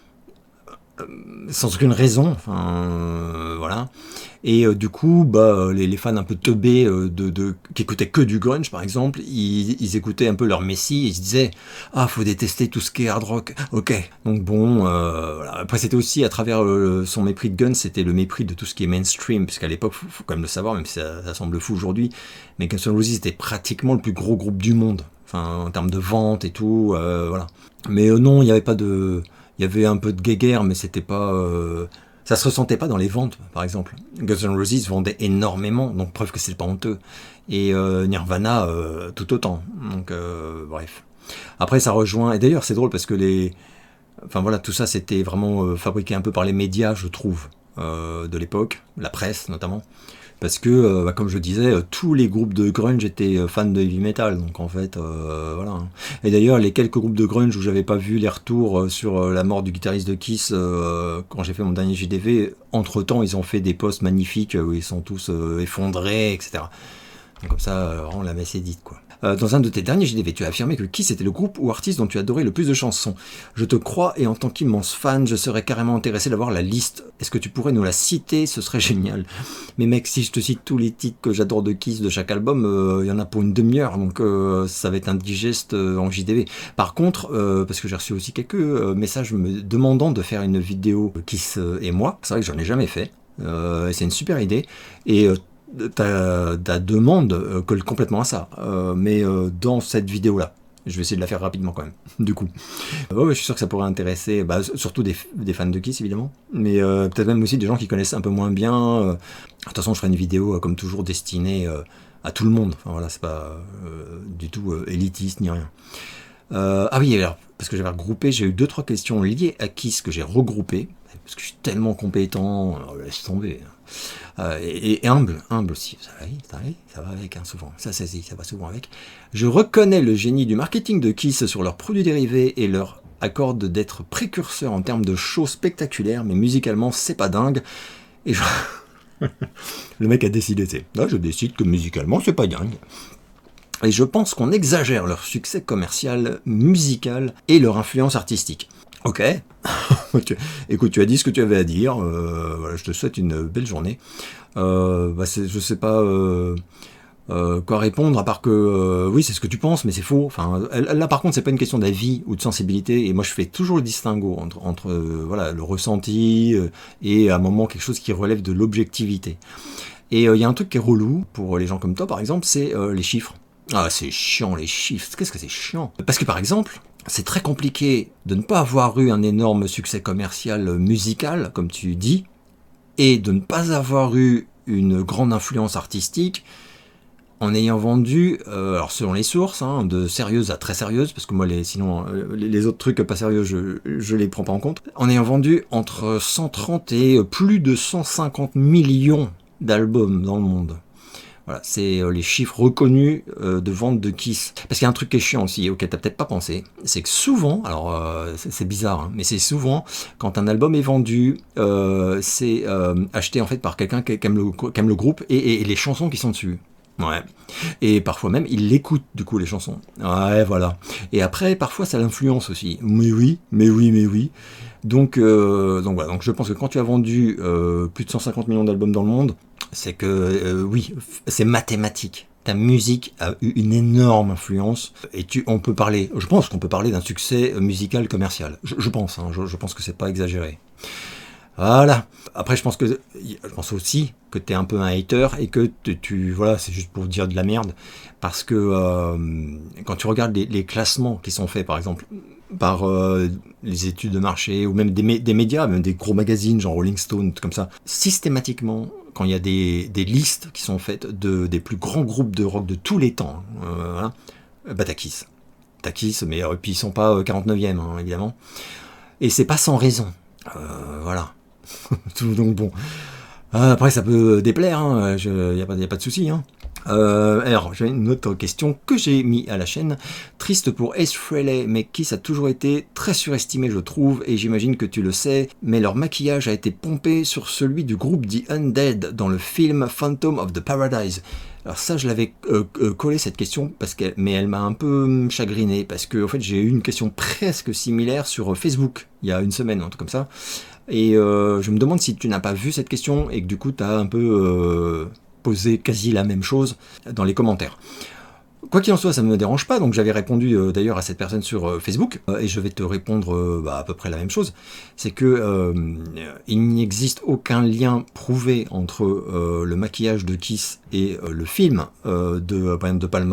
sans aucune raison, enfin euh, voilà. Et euh, du coup, bah, les, les fans un peu teubés euh, de, de, qui écoutaient que du grunge par exemple, ils, ils écoutaient un peu leur messie et ils se disaient ah faut détester tout ce qui est hard rock, ok. Donc bon, euh, voilà. Après c'était aussi à travers euh, son mépris de Guns, c'était le mépris de tout ce qui est mainstream, puisqu'à l'époque, faut, faut quand même le savoir, même si ça, ça semble fou aujourd'hui, mais Guns N' Roses était pratiquement le plus gros groupe du monde, enfin en termes de vente et tout, euh, voilà. Mais euh, non, il n'y avait pas de Il y avait un peu de guéguerre, mais c'était pas, euh, ça se ressentait pas dans les ventes, par exemple. Guns N' Roses vendait énormément, donc preuve que c'est pas honteux. Et euh, Nirvana, euh, tout autant. Donc euh, bref. Après, ça rejoint. Et d'ailleurs, c'est drôle parce que les, enfin voilà, tout ça, c'était vraiment euh, fabriqué un peu par les médias, je trouve, euh, de l'époque, la presse notamment. Parce que, euh, bah, comme je disais, euh, tous les groupes de grunge étaient euh, fans de heavy metal, donc en fait, euh, voilà. Et d'ailleurs, les quelques groupes de grunge où j'avais pas vu les retours euh, sur euh, la mort du guitariste de Kiss, euh, quand j'ai fait mon dernier J D V, entre-temps, ils ont fait des posts magnifiques où ils sont tous euh, effondrés, et cetera. Donc comme ça, euh, vraiment, la messe est dite, quoi. Euh, dans un de tes derniers J D V, tu as affirmé que Kiss était le groupe ou artiste dont tu adorais le plus de chansons. Je te crois et en tant qu'immense fan, je serais carrément intéressé d'avoir la liste. Est-ce que tu pourrais nous la citer? Ce serait génial. Mais mec, si je te cite tous les titres que j'adore de Kiss de chaque album, il euh, y en a pour une demi-heure, donc euh, ça va être indigeste euh, en J D V. Par contre, euh, parce que j'ai reçu aussi quelques euh, messages me demandant de faire une vidéo Kiss euh, et moi, c'est vrai que j'en ai jamais fait, euh, c'est une super idée, et euh, ta, ta demande euh, colle complètement à ça, euh, mais euh, dans cette vidéo-là. Je vais essayer de la faire rapidement quand même, du coup. Euh, ouais, je suis sûr que ça pourrait intéresser, bah, surtout des, des fans de Kiss, évidemment, mais euh, peut-être même aussi des gens qui connaissent un peu moins bien. Euh. De toute façon, je ferai une vidéo, euh, comme toujours, destinée euh, à tout le monde. Enfin voilà, c'est pas euh, du tout euh, élitiste ni rien. Euh, ah oui, alors, parce que j'avais regroupé, j'ai eu deux trois questions liées à Kiss que j'ai regroupées, parce que je suis tellement compétent, alors, laisse tomber. Euh, et, et humble, humble aussi, ça va, ça va, ça va avec, hein, souvent, ça, ça, ça va souvent avec. Je reconnais le génie du marketing de Kiss sur leurs produits dérivés et leur accorde d'être précurseur en termes de shows spectaculaires, mais musicalement, c'est pas dingue. Et je... le mec a décidé, c'est, là, je décide que musicalement, c'est pas dingue. Et je pense qu'on exagère leur succès commercial, musical et leur influence artistique. Ok, écoute, tu as dit ce que tu avais à dire, euh, voilà, je te souhaite une belle journée. Euh, bah c'est, je sais pas euh, euh, quoi répondre, à part que, euh, oui, c'est ce que tu penses, mais c'est faux. Enfin, là, par contre, c'est pas une question d'avis ou de sensibilité, et moi, je fais toujours le distinguo entre, entre euh, voilà, le ressenti euh, et à un moment quelque chose qui relève de l'objectivité. Et il euh, y a un truc qui est relou, pour les gens comme toi, par exemple, c'est euh, les chiffres. Ah, c'est chiant, les chiffres. Qu'est-ce que c'est chiant? Parce que, par exemple, c'est très compliqué de ne pas avoir eu un énorme succès commercial musical, comme tu dis, et de ne pas avoir eu une grande influence artistique en ayant vendu, euh, alors selon les sources, hein, de sérieuses à très sérieuses, parce que moi, les, sinon, euh, les autres trucs pas sérieux, je, je les prends pas en compte, en ayant vendu entre cent trente et plus de cent cinquante millions d'albums dans le monde. Voilà, c'est les chiffres reconnus euh, de vente de Kiss. Parce qu'il y a un truc qui est chiant aussi, auquel t'as peut-être pas pensé, c'est que souvent, alors euh, c'est, c'est bizarre, hein, mais c'est souvent, quand un album est vendu, euh, c'est euh, acheté en fait par quelqu'un qui aime le, qui aime le groupe et, et, et les chansons qui sont dessus. Ouais. Et parfois même, il l'écoute, du coup, les chansons. Ouais, voilà. Et après, parfois, ça l'influence aussi. Mais oui, mais oui, mais oui. Donc, euh, donc voilà. Donc, je pense que quand tu as vendu euh, plus de cent cinquante millions d'albums dans le monde, c'est que, euh, oui, c'est mathématique. Ta musique a eu une énorme influence. Et tu, on peut parler, je pense qu'on peut parler d'un succès musical commercial. Je, je pense, hein, je, je pense que c'est pas exagéré. Voilà. Après, je pense que, je pense aussi que t'es un peu un hater et que tu, tu voilà, c'est juste pour dire de la merde, parce que euh, quand tu regardes les, les classements qui sont faits, par exemple, par euh, les études de marché ou même des, des médias, même des gros magazines genre Rolling Stone, comme ça, systématiquement, quand il y a des, des listes qui sont faites de des plus grands groupes de rock de tous les temps, euh, voilà, bah t'as Kiss, t'as Kiss, mais euh, puis ils sont pas quarante-neuvième, hein, évidemment, et c'est pas sans raison, euh, voilà. Donc bon, après ça peut déplaire, il hein, n'y a, a pas de souci. Hein. Euh, alors j'ai une autre question que j'ai mis à la chaîne. Triste pour Ace Frehley, mais Kiss a toujours été très surestimé, je trouve, et j'imagine que tu le sais, mais leur maquillage a été pompé sur celui du groupe The Undead dans le film Phantom of the Paradise. Alors ça, je l'avais euh, euh, collé cette question, parce qu'elle, mais elle m'a un peu chagriné, parce que en fait j'ai eu une question presque similaire sur Facebook, il y a une semaine, un truc comme ça. Et euh, je me demande si tu n'as pas vu cette question et que du coup tu as un peu euh, posé quasi la même chose dans les commentaires. Quoi qu'il en soit, ça ne me dérange pas, donc j'avais répondu euh, d'ailleurs à cette personne sur euh, Facebook, euh, et je vais te répondre euh, bah, à peu près la même chose. C'est que euh, il n'existe aucun lien prouvé entre euh, le maquillage de Kiss et euh, le film euh, de Brian De Palma,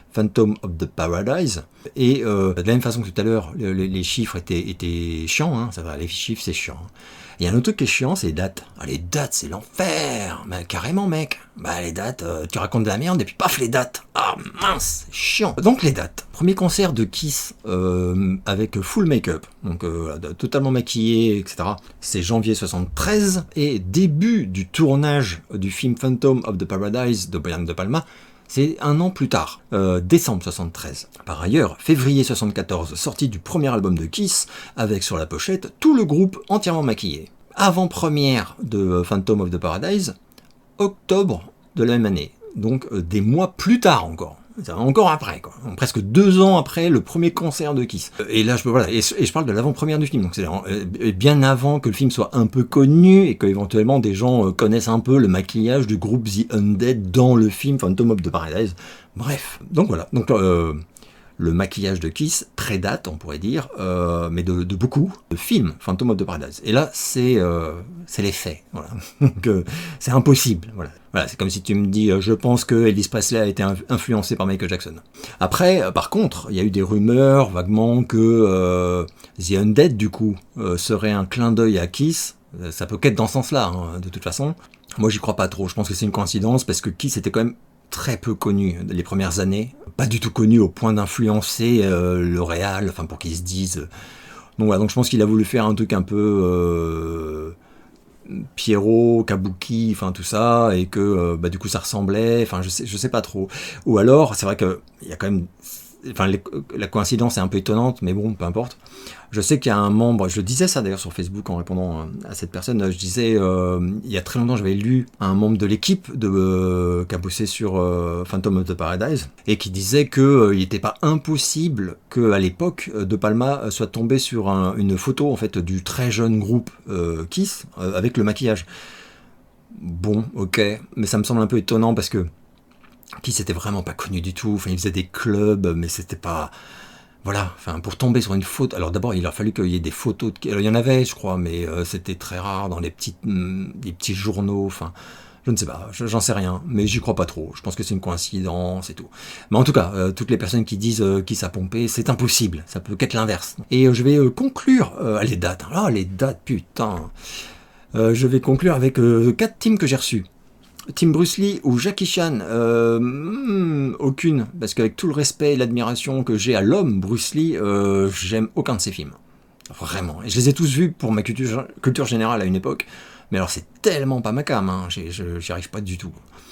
Phantom of the Paradise. Et euh, de la même façon que tout à l'heure, le, le, les chiffres étaient, étaient chiants, hein, ça va, les chiffres c'est chiant. Il y a un autre truc qui est chiant, c'est les dates. Ah, les dates, c'est l'enfer. Bah, carrément, mec. Bah, les dates, euh, tu racontes de la merde et puis paf, les dates. Ah, mince, c'est chiant. Donc, les dates. Premier concert de Kiss euh, avec full make-up. Donc, euh, totalement maquillé, et cetera. C'est janvier soixante-treize. Et début du tournage du film Phantom of the Paradise de Brian De Palma, c'est un an plus tard, euh, décembre soixante-treize. Par ailleurs, février soixante-quatorze, sortie du premier album de Kiss, avec sur la pochette tout le groupe entièrement maquillé. Avant-première de Phantom of the Paradise, octobre de la même année. Donc euh, des mois plus tard encore. Encore après, quoi. Donc, presque deux ans après le premier concert de Kiss. Et là, je peux, voilà, et, et je parle de l'avant-première du film. Donc, c'est euh, bien avant que le film soit un peu connu et qu'éventuellement des gens euh, connaissent un peu le maquillage du groupe The Undead dans le film Phantom of the Paradise. Bref, donc voilà. Donc, euh, le maquillage de Kiss prédate, on pourrait dire, euh, mais de, de beaucoup de films Phantom of the Paradise. Et là, c'est euh, c'est les faits. Voilà. Donc, euh, c'est impossible. Voilà. Voilà, c'est comme si tu me dis, euh, je pense que Elvis Presley a été influencé par Michael Jackson. Après, euh, par contre, il y a eu des rumeurs vaguement que euh, The Undead, du coup, euh, serait un clin d'œil à Kiss. Euh, ça peut qu'être dans ce sens-là, hein, de toute façon. Moi, j'y crois pas trop. Je pense que c'est une coïncidence parce que Kiss était quand même très peu connu les premières années, pas du tout connu au point d'influencer euh, le réal, enfin pour qu'ils se disent. Euh... Donc voilà, donc je pense qu'il a voulu faire un truc un peu euh, Pierrot, Kabuki, enfin tout ça, et que euh, bah, du coup ça ressemblait, enfin je sais, je sais pas trop. Ou alors, c'est vrai que il y a quand même, enfin les, la coïncidence est un peu étonnante, mais bon, peu importe. Je sais qu'il y a un membre, je disais ça d'ailleurs sur Facebook en répondant à cette personne, je disais, euh, il y a très longtemps j'avais lu un membre de l'équipe de, euh, qui a bossé sur euh, Phantom of the Paradise, et qui disait qu'il euh, n'était pas impossible qu'à l'époque, De Palma soit tombé sur un, une photo en fait du très jeune groupe euh, Kiss, euh, avec le maquillage. Bon, ok, mais ça me semble un peu étonnant parce que Kiss était vraiment pas connu du tout, enfin il faisait des clubs, mais c'était pas... Voilà, enfin, pour tomber sur une photo... Alors d'abord, il a fallu qu'il y ait des photos... De... Alors, il y en avait, je crois, mais euh, c'était très rare dans les, petites, mm, les petits journaux, enfin... Je ne sais pas, j'en sais rien, mais j'y crois pas trop. Je pense que c'est une coïncidence et tout. Mais en tout cas, euh, toutes les personnes qui disent euh, qui s'est pompé, c'est impossible. Ça peut qu'être l'inverse. Et euh, je vais euh, conclure... Euh, les dates, ah, les dates, putain euh, Je vais conclure avec euh, quatre teams que j'ai reçus. Team Bruce Lee ou Jackie Chan, euh, hmm, aucune, parce qu'avec tout le respect et l'admiration que j'ai à l'homme Bruce Lee, euh, j'aime aucun de ses films. Vraiment. Et je les ai tous vus pour ma culture, culture générale à une époque, mais alors c'est tellement pas ma cam, hein, j'y arrive pas du tout.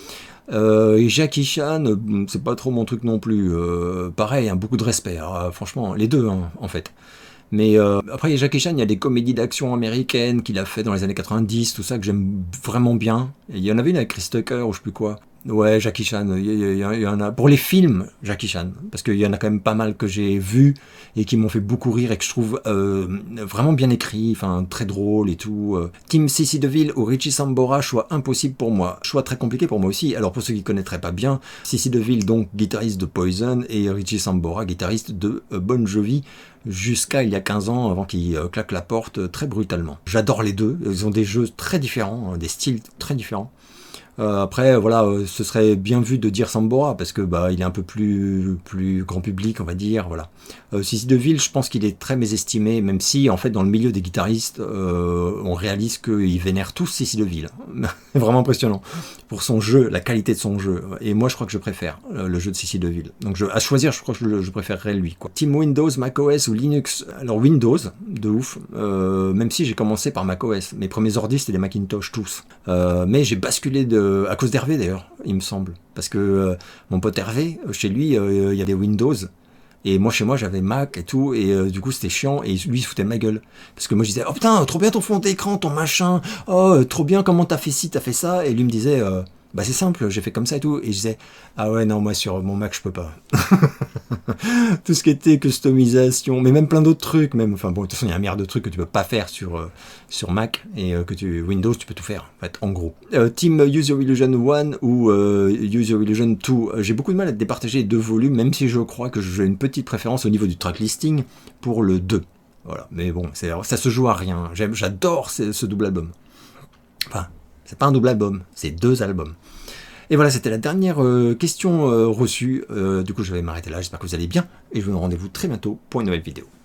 Euh, et Jackie Chan, c'est pas trop mon truc non plus. Euh, pareil, hein, beaucoup de respect. Alors, franchement, les deux, hein, en fait. Mais euh, après, il y a Jackie Chan, il y a des comédies d'action américaines qu'il a fait dans les années quatre-vingt-dix, tout ça, que j'aime vraiment bien. Et il y en avait une avec Chris Tucker, ou je sais plus quoi. Ouais, Jackie Chan, il y, il y, il y en a... Pour les films, Jackie Chan, parce qu'il y en a quand même pas mal que j'ai vus et qui m'ont fait beaucoup rire et que je trouve euh, vraiment bien écrit, enfin très drôle et tout. Team Cissy DeVille ou Richie Sambora, choix impossible pour moi. Choix très compliqué pour moi aussi. Alors pour ceux qui ne connaîtraient pas bien, Cissy DeVille, donc guitariste de Poison, et Richie Sambora, guitariste de Bon Jovi, jusqu'à il y a quinze ans, avant qu'il euh, claque la porte très brutalement. J'adore les deux, ils ont des jeux très différents, hein, des styles très différents. Euh, après, voilà, euh, ce serait bien vu de dire Sambora, parce que bah, il est un peu plus, plus grand public, on va dire, voilà. Euh, Cissy DeVille, je pense qu'il est très mésestimé, même si, en fait, dans le milieu des guitaristes, euh, on réalise qu'ils vénèrent tous Cissy DeVille. Vraiment impressionnant. Pour son jeu, la qualité de son jeu. Et moi, je crois que je préfère euh, le jeu de Cissy DeVille. Donc, je, à choisir, je crois que je, je préférerais lui, quoi. Team Windows, macOS ou Linux. Alors, Windows, de ouf, euh, même si j'ai commencé par macOS. Mes premiers ordi, c'était des Macintosh, tous. Euh, mais j'ai basculé de à cause d'Hervé d'ailleurs, il me semble. Parce que euh, mon pote Hervé, chez lui, il euh, y a des Windows. Et moi, chez moi, j'avais Mac et tout. Et euh, du coup, c'était chiant. Et lui, il se foutait de ma gueule. Parce que moi, je disais, oh putain, trop bien ton fond d'écran, ton machin. Oh, trop bien, comment t'as fait ci, t'as fait ça. Et lui me disait, euh, bah c'est simple, j'ai fait comme ça et tout. Et je disais, ah ouais, non, moi, sur mon Mac, je peux pas. Tout ce qui était customisation, mais même plein d'autres trucs, même, enfin bon, de toute façon, il y a un milliard de trucs que tu peux pas faire sur, euh, sur Mac, et euh, que tu, Windows, tu peux tout faire, en fait, en gros. Euh, Team Use Your Illusion un ou euh, Use Your Illusion deux, j'ai beaucoup de mal à départager les deux volumes, même si je crois que j'ai une petite préférence au niveau du track listing pour le deux. Voilà, mais bon, ça se joue à rien, j'adore ce, ce double album. Enfin, c'est pas un double album, c'est deux albums. Et voilà, c'était la dernière euh, question euh, reçue. Euh, du coup, je vais m'arrêter là. J'espère que vous allez bien. Et je vous donne rendez-vous très bientôt pour une nouvelle vidéo.